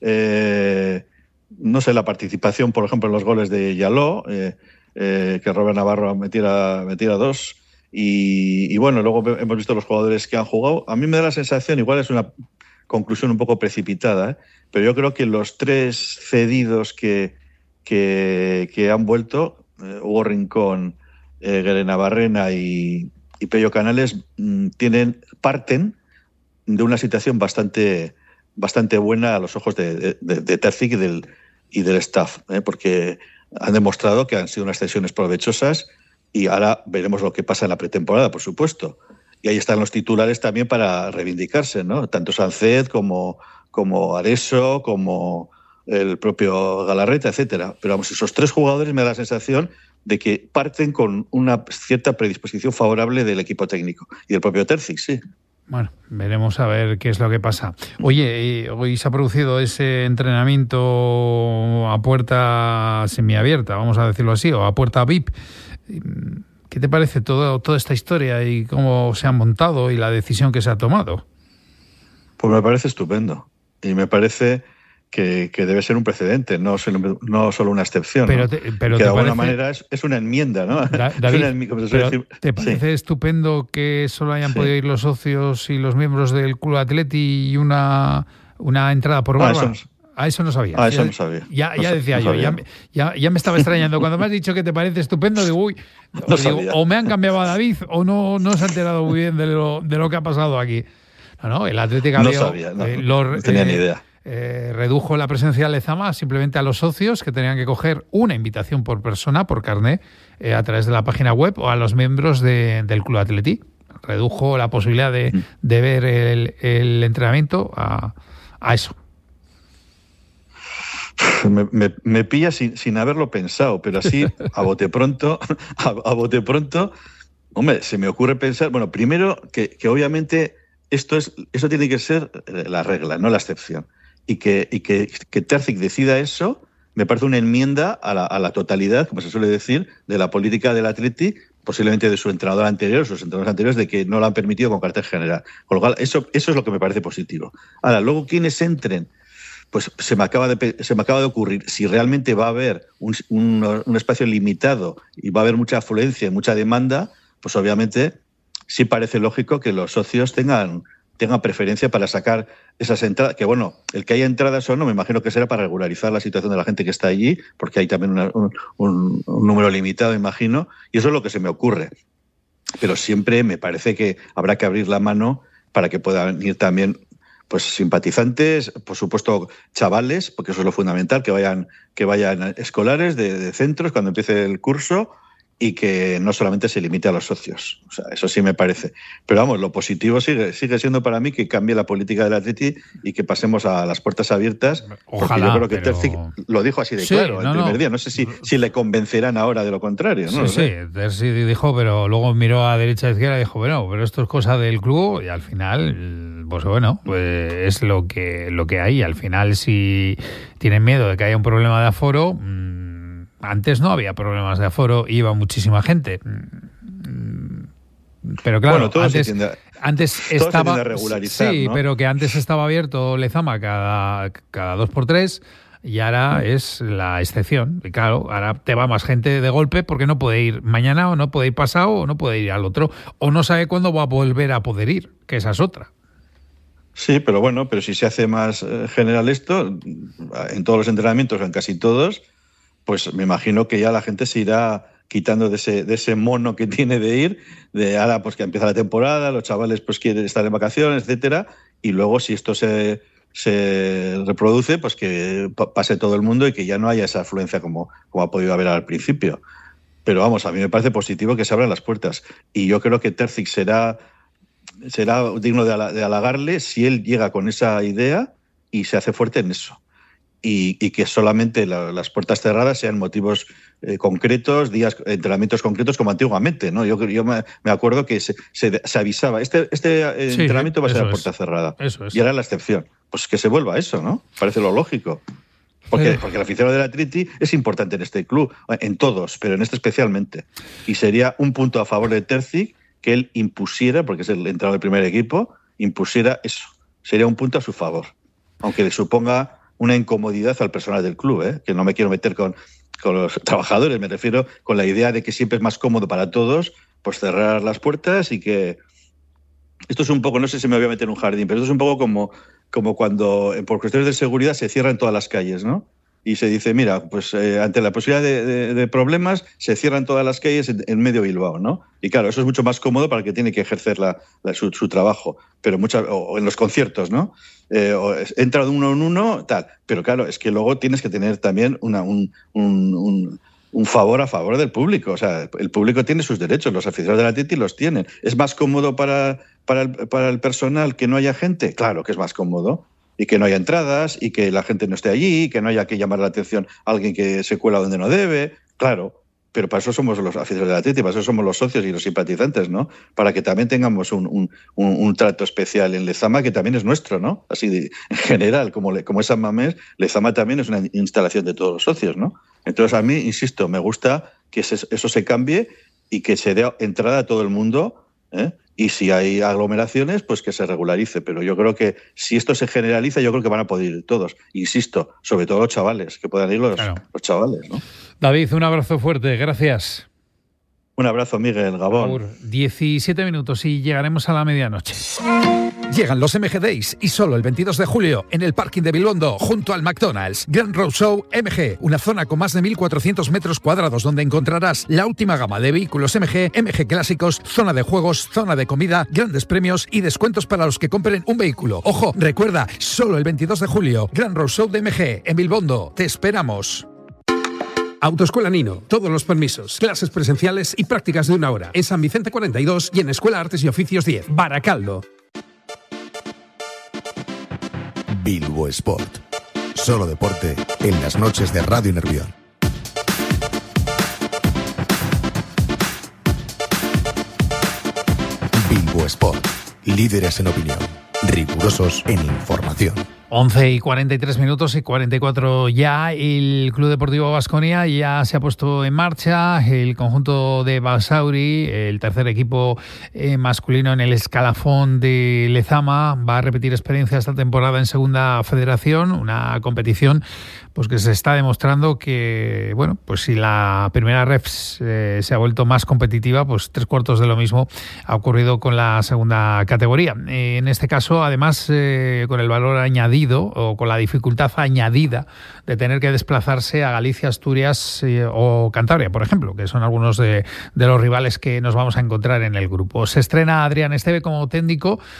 no sé, la participación, por ejemplo, en los goles de Yaló, que Robert Navarro metiera 2 y bueno, luego hemos visto los jugadores que han jugado. A mí me da la sensación, igual es una conclusión un poco precipitada, pero yo creo que los 3 cedidos que han vuelto, Hugo Rincón, Guerenabarrena y Pello Canales, parten de una situación bastante buena a los ojos de Terzic y del staff, porque han demostrado que han sido unas cesiones provechosas y ahora veremos lo que pasa en la pretemporada, por supuesto. Y ahí están los titulares también para reivindicarse, ¿no? Tanto Sánchez como Areso, como el propio Galarreta, etcétera. Pero vamos, esos 3 jugadores me da la sensación de que parten con una cierta predisposición favorable del equipo técnico y del propio Terzic, sí. Bueno, veremos a ver qué es lo que pasa. Oye, hoy se ha producido ese entrenamiento a puerta semiabierta, vamos a decirlo así, o a puerta VIP. ¿Qué te parece toda esta historia y cómo se ha montado y la decisión que se ha tomado? Pues me parece estupendo y me parece que debe ser un precedente, no solo una excepción. Pero que de alguna manera es una enmienda, ¿no? David, ¿te parece estupendo que solo hayan podido ir los socios y los miembros del Club Atleti y una entrada por barba? Eso no sabía. Eso no sabía. Ya decía yo, ya me estaba extrañando. Cuando me has dicho que te parece estupendo, digo, o me han cambiado a David o no se ha enterado muy bien de lo que ha pasado aquí. No, el Atlético no sabía, no tenía ni idea. Redujo la presencia de Lezama simplemente a los socios, que tenían que coger una invitación por persona, por carné, a través de la página web, o a los miembros del Club Atleti. Redujo la posibilidad de ver el entrenamiento a eso. Me pilla sin haberlo pensado, pero así, a bote pronto, hombre, se me ocurre pensar, bueno, primero que obviamente eso tiene que ser la regla, no la excepción. Y que Terzic decida eso, me parece una enmienda a la totalidad, como se suele decir, de la política del Atleti, posiblemente de su entrenador anterior, sus entrenadores anteriores, de que no lo han permitido con carácter general. Con lo cual, eso es lo que me parece positivo. Ahora, luego quienes entren, pues se me acaba de ocurrir, si realmente va a haber un espacio limitado y va a haber mucha afluencia y mucha demanda, pues obviamente sí parece lógico que los socios tengan preferencia para sacar esas entradas, que bueno, el que haya entradas o no, me imagino que será para regularizar la situación de la gente que está allí, porque hay también un número limitado, imagino, y eso es lo que se me ocurre. Pero siempre me parece que habrá que abrir la mano para que puedan ir también pues simpatizantes, por supuesto chavales, porque eso es lo fundamental, que vayan escolares de centros cuando empiece el curso, y que no solamente se limite a los socios. O sea, eso sí me parece. Pero vamos, lo positivo sigue siendo para mí que cambie la política del Atleti y que pasemos a las puertas abiertas. Ojalá, yo creo que Terzic lo dijo así de claro el primer día. No sé si le convencerán ahora de lo contrario. ¿no? Sí, Terzic dijo, pero luego miró a derecha e izquierda y dijo, bueno, pero esto es cosa del club, y al final, pues bueno, pues es lo que hay. Al final, si tienen miedo de que haya un problema de aforo, antes no había problemas de aforo, iba muchísima gente. Pero claro, bueno, antes estaba a regularizar, sí, ¿no? pero que antes estaba abierto Lezama cada 2x3 y ahora es la excepción. Y claro, ahora te va más gente de golpe porque no puede ir mañana, o no puede ir pasado, o no puede ir al otro, o no sabe cuándo va a volver a poder ir, que esa es otra. Sí, pero bueno, pero si se hace más general esto, en todos los entrenamientos, en casi todos, pues me imagino que ya la gente se irá quitando de ese mono que tiene de ir, de ahora pues que empieza la temporada, los chavales pues quieren estar en vacaciones, etcétera, y luego si esto se reproduce, pues que pase todo el mundo y que ya no haya esa afluencia como ha podido haber al principio. Pero vamos, a mí me parece positivo que se abran las puertas, y yo creo que Terzic será digno de halagarle si él llega con esa idea y se hace fuerte en eso. Y que solamente las puertas cerradas sean motivos concretos, entrenamientos concretos como antiguamente, ¿no? Yo me acuerdo que se avisaba, este entrenamiento va a ser a puerta cerrada. Eso es. Y era la excepción. Pues que se vuelva a eso, ¿no? Parece lo lógico. Porque el aficionado del Atleti es importante en este club, en todos, pero en este especialmente. Y sería un punto a favor de Terzic que él impusiera, porque es el entrenador del primer equipo, impusiera eso. Sería un punto a su favor. Aunque le suponga una incomodidad al personal del club, que no me quiero meter con los trabajadores, me refiero con la idea de que siempre es más cómodo para todos pues cerrar las puertas, y que esto es un poco, no sé si me voy a meter en un jardín, pero esto es un poco como cuando por cuestiones de seguridad se cierran todas las calles, ¿no? Y se dice, mira, pues ante la posibilidad de problemas se cierran todas las calles en medio Bilbao, ¿no? Y claro, eso es mucho más cómodo para el que tiene que ejercer su trabajo, pero o en los conciertos, ¿no? Entra de uno en uno, tal. Pero claro, es que luego tienes que tener también un favor a favor del público. O sea, el público tiene sus derechos, los aficionados del Atleti los tienen. ¿Es más cómodo para el personal que no haya gente? Claro que es más cómodo. Y que no haya entradas, y que la gente no esté allí, que no haya que llamar la atención a alguien que se cuela donde no debe. Claro, pero para eso somos los aficionados del Atleti, para eso somos los socios y los simpatizantes, ¿no? Para que también tengamos un trato especial en Lezama, que también es nuestro, ¿no? Así en general, como es San Mamés, Lezama también es una instalación de todos los socios, ¿no? Entonces a mí, insisto, me gusta que eso se cambie y que se dé entrada a todo el mundo, y si hay aglomeraciones, pues que se regularice. Pero yo creo que si esto se generaliza, yo creo que van a poder ir todos. Insisto, sobre todo los chavales, que puedan ir los chavales, ¿no? David, un abrazo fuerte, gracias. Un abrazo, Miguel, Gabón. 17 minutos y llegaremos a la medianoche. Llegan los MG Days y solo el 22 de julio en el parking de Bilbondo, junto al McDonald's. Grand Roadshow MG, una zona con más de 1.400 metros cuadrados donde encontrarás la última gama de vehículos MG clásicos, zona de juegos, zona de comida, grandes premios y descuentos para los que compren un vehículo. Ojo, recuerda, solo el 22 de julio, Grand Roadshow de MG en Bilbondo. Te esperamos. Autoescuela Nino, todos los permisos, clases presenciales y prácticas de 1 hora. En San Vicente 42 y en Escuela Artes y Oficios 10, Baracaldo. Bilbo Sport. Solo deporte en las noches de Radio Nervión. Bilbo Sport. Líderes en opinión. Rigurosos en información. 11 y 43 minutos y 44 ya. El Club Deportivo Baskonia ya se ha puesto en marcha. El conjunto de Basauri, el tercer equipo masculino en el escalafón de Lezama, va a repetir experiencia esta temporada en Segunda Federación, una competición pues que se está demostrando que, bueno, pues si la primera ref se ha vuelto más competitiva, pues 3/4 de lo mismo ha ocurrido con la segunda categoría. En este caso, además, con el valor añadido o con la dificultad añadida de tener que desplazarse a Galicia, Asturias o Cantabria, por ejemplo, que son algunos de los rivales que nos vamos a encontrar en el grupo. Se estrena Adrián Esteve como técnico,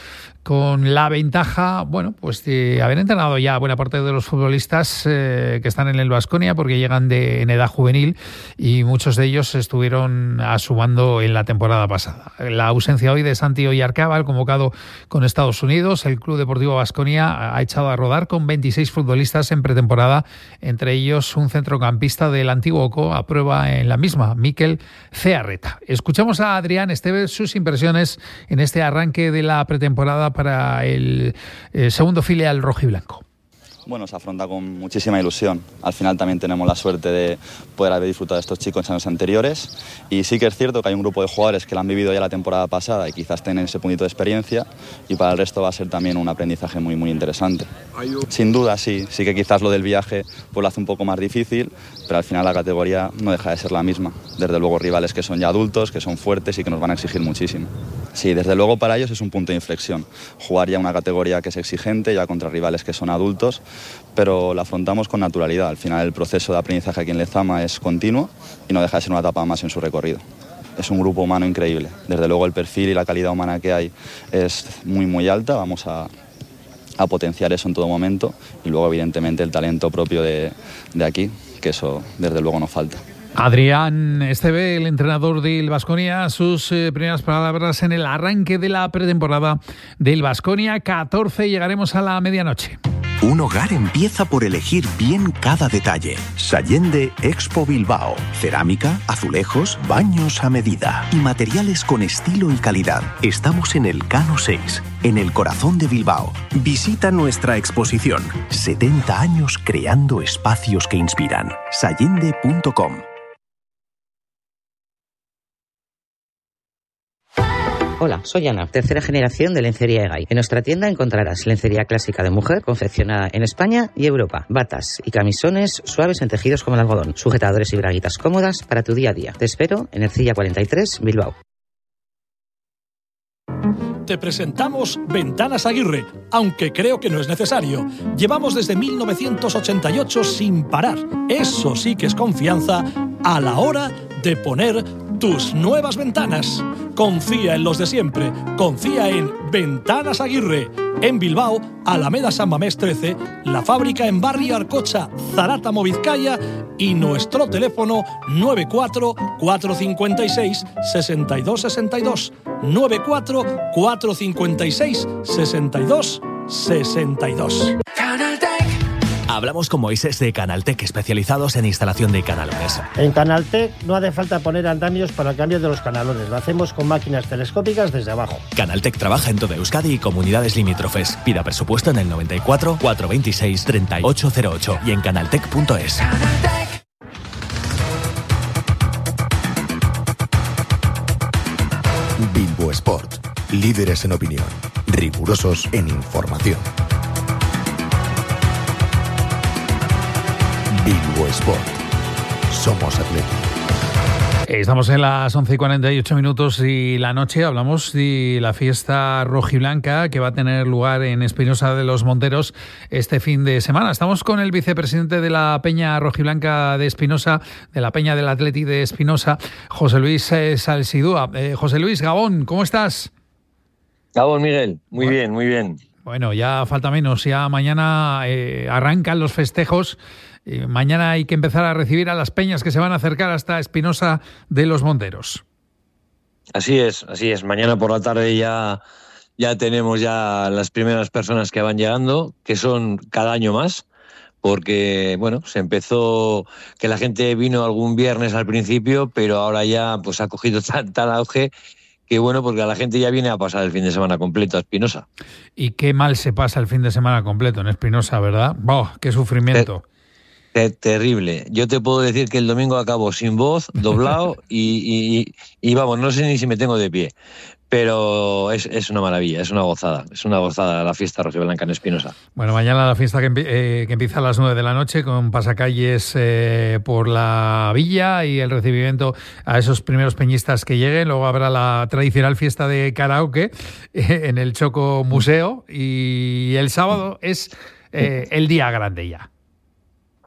con la ventaja, bueno, pues de haber entrenado ya buena parte de los futbolistas que están en el Baskonia, porque llegan en edad juvenil y muchos de ellos estuvieron asumando en la temporada pasada. La ausencia hoy de Santi Oyarzábal, convocado con Estados Unidos, el Club Deportivo Baskonia ha echado a rodar con 26 futbolistas en pretemporada, entre ellos un centrocampista del antiguo OCO a prueba en la misma, Mikel Zearreta. Escuchamos a Adrián Esteve sus impresiones en este arranque de la pretemporada para el segundo filial rojiblanco. Bueno, se afronta con muchísima ilusión. Al final también tenemos la suerte de poder haber disfrutado de estos chicos en años anteriores, y sí que es cierto que hay un grupo de jugadores que la han vivido ya la temporada pasada y quizás tienen ese puntito de experiencia, y para el resto va a ser también un aprendizaje muy, muy interesante. Sin duda sí que quizás lo del viaje pues lo hace un poco más difícil, pero al final la categoría no deja de ser la misma. Desde luego rivales que son ya adultos, que son fuertes y que nos van a exigir muchísimo. Sí, desde luego para ellos es un punto de inflexión. Jugar ya una categoría que es exigente, ya contra rivales que son adultos, pero la afrontamos con naturalidad. Al final el proceso de aprendizaje aquí en Lezama es continuo y no deja de ser una etapa más en su recorrido. Es un grupo humano increíble. Desde luego el perfil y la calidad humana que hay es muy, muy alta. Vamos a potenciar eso en todo momento, y luego evidentemente el talento propio de aquí, que eso desde luego nos falta. Adrián Esteve, el entrenador del Baskonia, sus primeras palabras en el arranque de la pretemporada del Baskonia. 14, llegaremos a la medianoche. Un hogar empieza por elegir bien cada detalle. Sallende Expo Bilbao. Cerámica, azulejos, baños a medida y materiales con estilo y calidad. Estamos en el Cano 6, en el corazón de Bilbao. Visita nuestra exposición. 70 años creando espacios que inspiran. Sallende.com. Hola, soy Ana, tercera generación de Lencería Egay. En nuestra tienda encontrarás lencería clásica de mujer, confeccionada en España y Europa. Batas y camisones suaves en tejidos como el algodón. Sujetadores y braguitas cómodas para tu día a día. Te espero en Ercilla 43, Bilbao. Te presentamos Ventanas Aguirre, aunque creo que no es necesario. Llevamos desde 1988 sin parar. Eso sí que es confianza a la hora de poner tus nuevas ventanas. Confía en los de siempre. Confía en Ventanas Aguirre. En Bilbao, Alameda San Mamés 13, la fábrica en Barrio Arcocha, Zarátamo, Vizcaya, y nuestro teléfono 94 456 6262. 94 456 6262. Hablamos con Moisés de Canaltech, especializados en instalación de canalones. En Canaltech no hace falta poner andamios para el cambio de los canalones. Lo hacemos con máquinas telescópicas desde abajo. Canaltech trabaja en toda Euskadi y comunidades limítrofes. Pida presupuesto en el 94 426 3808 y en canaltech.es. Bilbo Sport. Líderes en opinión. Rigurosos en información. Bilbo Sport. Somos Athletic. Estamos en las 11:48 y la noche. Hablamos de la fiesta rojiblanca que va a tener lugar en Espinosa de los Monteros este fin de semana. Estamos con el vicepresidente de la Peña Rojiblanca de Espinosa, de la Peña del Athletic de Espinosa, José Luis Salsidúa. José Luis, Gabón, ¿cómo estás? Gabón, Miguel, muy bien, muy bien. Bueno, ya falta menos, ya mañana arrancan los festejos. Mañana hay que empezar a recibir a las peñas que se van a acercar hasta Espinosa de los Monteros. Así es. Mañana por la tarde ya tenemos ya las primeras personas que van llegando, que son cada año más, porque bueno, se empezó que la gente vino algún viernes al principio, pero ahora ya pues ha cogido tal auge que bueno, porque a la gente ya viene a pasar el fin de semana completo a Espinosa. Y qué mal se pasa el fin de semana completo en Espinosa, ¿verdad? ¡Oh, qué sufrimiento! Terrible. Yo te puedo decir que el domingo acabo sin voz, doblado y vamos, no sé ni si me tengo de pie. Pero es una maravilla, es una gozada la fiesta rojiblanca en Espinosa. Bueno, mañana la fiesta que empieza a las 9 de la noche con pasacalles por la villa y el recibimiento a esos primeros peñistas que lleguen. Luego habrá la tradicional fiesta de karaoke en el Choco Museo y el sábado es el día grande ya.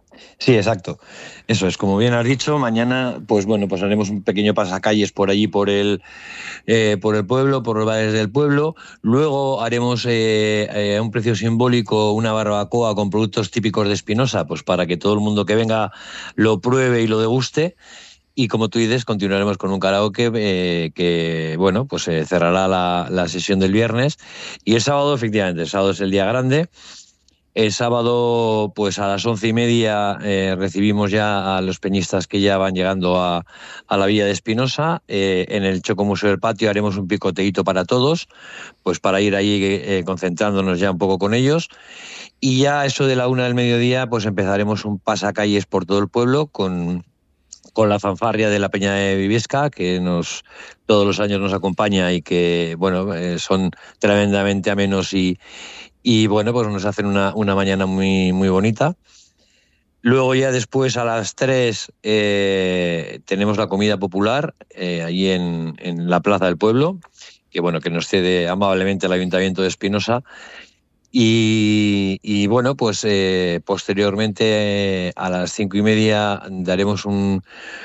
Sí, exacto. Eso es, como bien has dicho, mañana pues haremos un pequeño pasacalles por allí, por el pueblo, por los bares del pueblo. Luego haremos a un precio simbólico una barbacoa con productos típicos de Espinosa, pues para que todo el mundo que venga lo pruebe y lo deguste. Y como tú dices, continuaremos con un karaoke que cerrará la sesión del viernes. Y el sábado, efectivamente, el sábado es el día grande. El sábado, pues a las 11:30 recibimos ya a los peñistas que ya van llegando a la villa de Espinosa. En el Choco Museo del Patio haremos un picoteíto para todos, pues para ir allí concentrándonos ya un poco con ellos. Y ya eso de la 1 del mediodía, pues empezaremos un pasacalles por todo el pueblo con la fanfarria de la Peña de Viviesca, que todos los años nos acompaña y que son tremendamente amenos y bueno, pues nos hacen una mañana muy, muy bonita. Luego ya después a las 3 tenemos la comida popular allí en la Plaza del Pueblo, que nos cede amablemente el Ayuntamiento de Espinosa. Y bueno, pues posteriormente a las 5:30 daremos un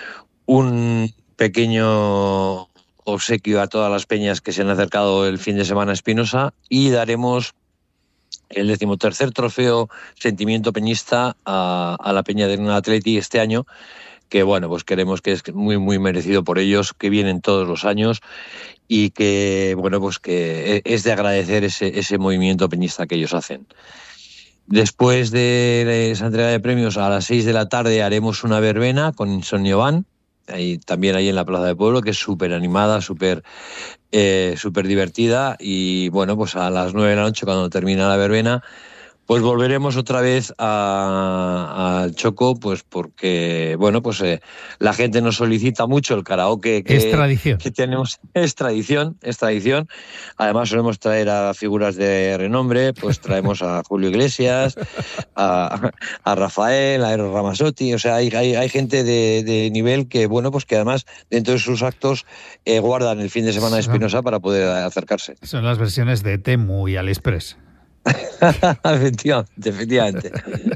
pequeño obsequio a todas las peñas que se han acercado el fin de semana a Espinosa y daremos el 13º trofeo Sentimiento Peñista a la Peña de Atleti este año, que pues queremos que es muy, muy merecido por ellos, que vienen todos los años y que, pues que es de agradecer ese movimiento peñista que ellos hacen. Después de esa entrega de premios, a las 6 de la tarde haremos una verbena con Insomnio Van, también ahí en la Plaza del Pueblo, que es súper animada, súper divertida. Y pues a las 9 de la noche, cuando termina la verbena, pues volveremos otra vez al Choco, pues porque la gente nos solicita mucho el karaoke es tradición. Que tenemos. Es tradición. Además solemos traer a figuras de renombre, pues traemos a Julio Iglesias, a Rafael, a Eros Ramazzotti. O sea, hay gente de nivel que que además dentro de sus actos guardan el fin de semana de Espinosa para poder acercarse. Son las versiones de Temu y AliExpress. Efectivamente.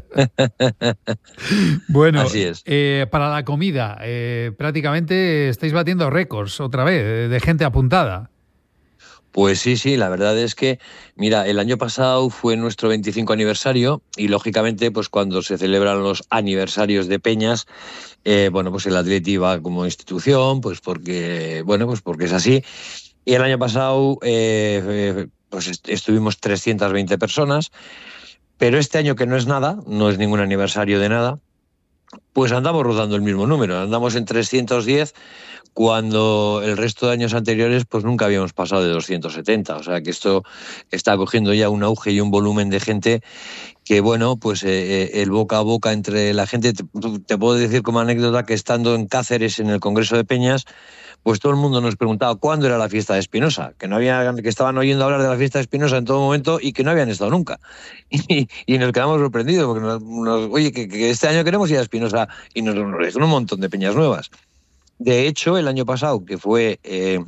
Bueno, así es. Para la comida, prácticamente estáis batiendo récords otra vez de gente apuntada. Pues sí, la verdad es que, mira, el año pasado fue nuestro 25 aniversario y lógicamente pues cuando se celebran los aniversarios de peñas, pues el Atleti va como institución, pues porque es así. Y el año pasado pues estuvimos 320 personas, pero este año, que no es nada, no es ningún aniversario de nada, pues andamos rodando el mismo número, andamos en 310, cuando el resto de años anteriores pues nunca habíamos pasado de 270, o sea que esto está cogiendo ya un auge y un volumen de gente que el boca a boca entre la gente, te puedo decir como anécdota que estando en Cáceres en el Congreso de Peñas, pues todo el mundo nos preguntaba cuándo era la fiesta de Espinosa, que estaban oyendo hablar de la fiesta de Espinosa en todo momento y que no habían estado nunca. Y nos quedamos sorprendidos porque oye, que este año queremos ir a Espinosa y nos dejan un montón de peñas nuevas. De hecho, el año pasado, que fue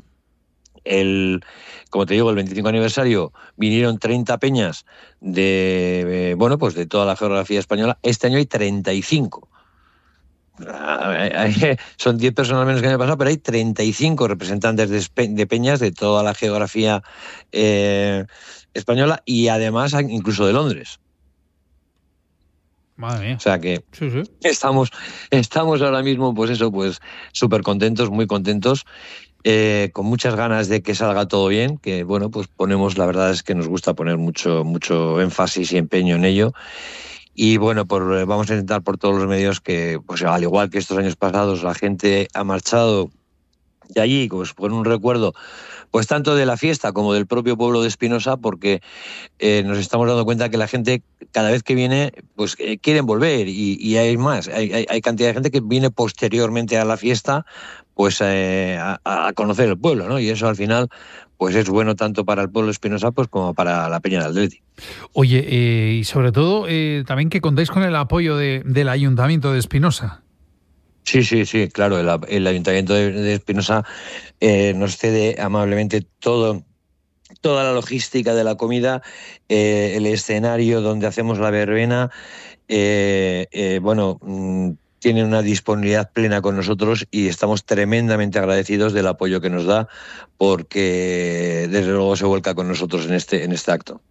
como te digo, el 25 aniversario, vinieron 30 peñas de toda la geografía española. Este año hay 35. Son 10 personas menos que el año pasado, pero hay 35 representantes de peñas de toda la geografía española y además incluso de Londres. Madre mía. O sea que sí. Estamos ahora mismo súper contentos, muy contentos, con muchas ganas de que salga todo bien, que ponemos, la verdad es que nos gusta poner mucho énfasis y empeño en ello. Y vamos a intentar por todos los medios que, al igual que estos años pasados, la gente ha marchado de allí con un recuerdo tanto de la fiesta como del propio pueblo de Espinosa, porque nos estamos dando cuenta que la gente cada vez que viene quieren volver y hay más, hay cantidad de gente que viene posteriormente a la fiesta a conocer el pueblo, ¿no? Y eso al final es bueno tanto para el pueblo de Espinosa como para la Peña del Atleti. Oye, y sobre todo también que contáis con el apoyo del Ayuntamiento de Espinosa. Sí, claro, el Ayuntamiento de Espinosa nos cede amablemente toda la logística de la comida, el escenario donde hacemos la verbena, tiene una disponibilidad plena con nosotros y estamos tremendamente agradecidos del apoyo que nos da, porque desde luego se vuelca con nosotros en este acto.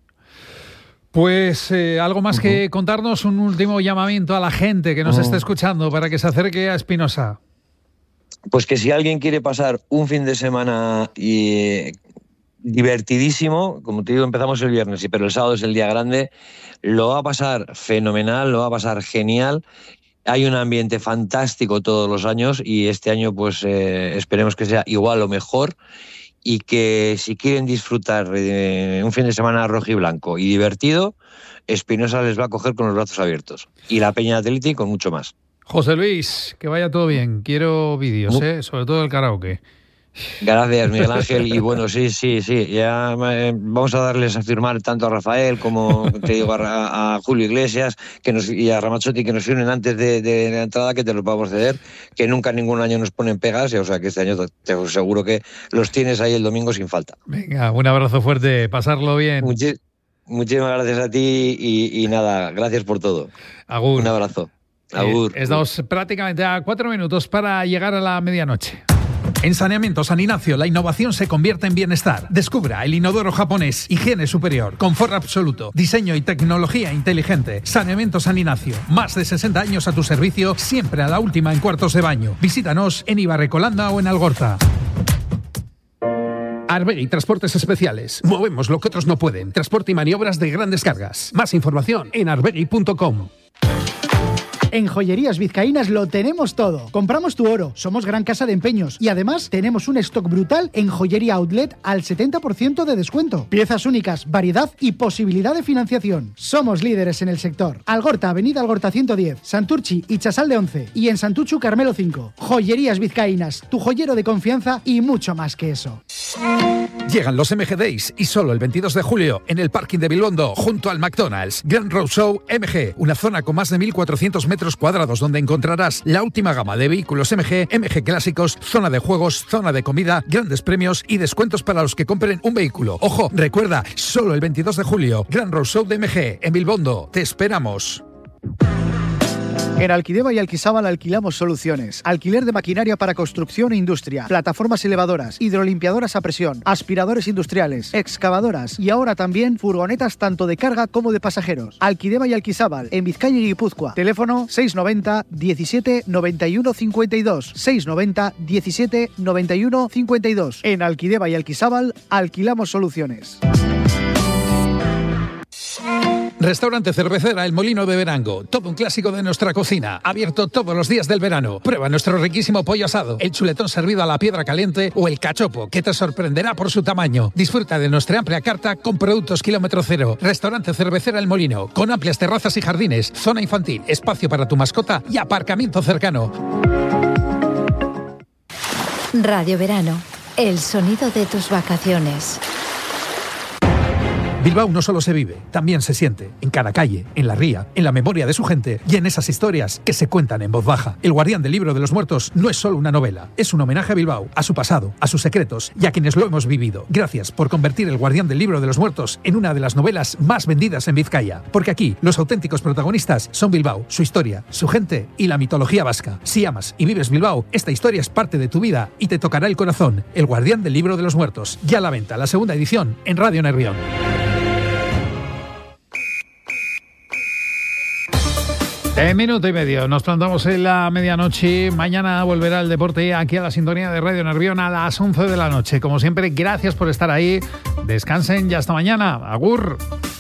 Pues algo más que contarnos, un último llamamiento a la gente que nos esté escuchando para que se acerque a Espinosa. Pues que si alguien quiere pasar un fin de semana divertidísimo, como te digo, empezamos el viernes, pero el sábado es el día grande, lo va a pasar fenomenal, lo va a pasar genial. Hay un ambiente fantástico todos los años y este año pues esperemos que sea igual o mejor, y que si quieren disfrutar de un fin de semana rojo y blanco y divertido, Espinosa les va a coger con los brazos abiertos, y la Peña Athletic con mucho más. José Luis, que vaya todo bien. Quiero vídeos, sobre todo el karaoke. Gracias, Miguel Ángel. Y bueno, sí. Ya vamos a darles a firmar tanto a Rafael como, te digo, a Julio Iglesias y a Ramazzotti, que nos firmen antes de la entrada, que te los vamos a ceder, que nunca ningún año nos ponen pegas. O sea que este año te aseguro que los tienes ahí el domingo sin falta. Venga, un abrazo fuerte, pasarlo bien. Muchísimas gracias a ti y nada, gracias por todo. Agur. Un abrazo. Agur. Estamos prácticamente a 4 minutos para llegar a la medianoche. En Saneamiento San Ignacio, la innovación se convierte en bienestar. Descubra el inodoro japonés, higiene superior, confort absoluto, diseño y tecnología inteligente. Saneamiento San Ignacio, más de 60 años a tu servicio, siempre a la última en cuartos de baño. Visítanos en Ibarrecolanda o en Algorta. Arbery Transportes Especiales. Movemos lo que otros no pueden. Transporte y maniobras de grandes cargas. Más información en arbery.com. En Joyerías Vizcaínas lo tenemos todo. Compramos tu oro, somos gran casa de empeños y además tenemos un stock brutal en Joyería Outlet al 70% de descuento. Piezas únicas, variedad y posibilidad de financiación. Somos líderes en el sector. Algorta, Avenida Algorta 110, Santurchi y Chasal de 11 y en Santuchu Carmelo 5. Joyerías Vizcaínas, tu joyero de confianza y mucho más que eso. Llegan los MG Days y solo el 22 de julio en el parking de Bilbondo, junto al McDonald's. Grand Roadshow MG, una zona con más de 1.400 metros cuadrados donde encontrarás la última gama de vehículos MG clásicos, zona de juegos, zona de comida, grandes premios y descuentos para los que compren un vehículo. Ojo, recuerda, solo el 22 de julio, Grand Roadshow de MG en Bilbondo. Te esperamos. En Alquideva y Alquisábal alquilamos soluciones. Alquiler de maquinaria para construcción e industria, plataformas elevadoras, hidrolimpiadoras a presión, aspiradores industriales, excavadoras y ahora también furgonetas tanto de carga como de pasajeros. Alquideva y Alquisábal, en Vizcaya y Guipúzcoa. Teléfono 690 17 91 52. 690 17 91 52. En Alquideva y Alquisábal alquilamos soluciones. Restaurante Cervecera El Molino de Verango, todo un clásico de nuestra cocina, abierto todos los días del verano. Prueba nuestro riquísimo pollo asado, el chuletón servido a la piedra caliente o el cachopo, que te sorprenderá por su tamaño. Disfruta de nuestra amplia carta con productos kilómetro cero. Restaurante Cervecera El Molino, con amplias terrazas y jardines, zona infantil, espacio para tu mascota y aparcamiento cercano. Radio Verano, el sonido de tus vacaciones. Bilbao no solo se vive, también se siente, en cada calle, en la ría, en la memoria de su gente y en esas historias que se cuentan en voz baja. El Guardián del Libro de los Muertos no es solo una novela, es un homenaje a Bilbao, a su pasado, a sus secretos y a quienes lo hemos vivido. Gracias por convertir El Guardián del Libro de los Muertos en una de las novelas más vendidas en Vizcaya, porque aquí los auténticos protagonistas son Bilbao, su historia, su gente y la mitología vasca. Si amas y vives Bilbao, esta historia es parte de tu vida y te tocará el corazón. El Guardián del Libro de los Muertos, ya a la venta, la segunda edición en Radio Nervión. En minuto y medio nos plantamos en la medianoche. Mañana volverá el deporte aquí a la sintonía de Radio Nervión a las 11 de la noche. Como siempre, gracias por estar ahí. Descansen y hasta mañana. Agur.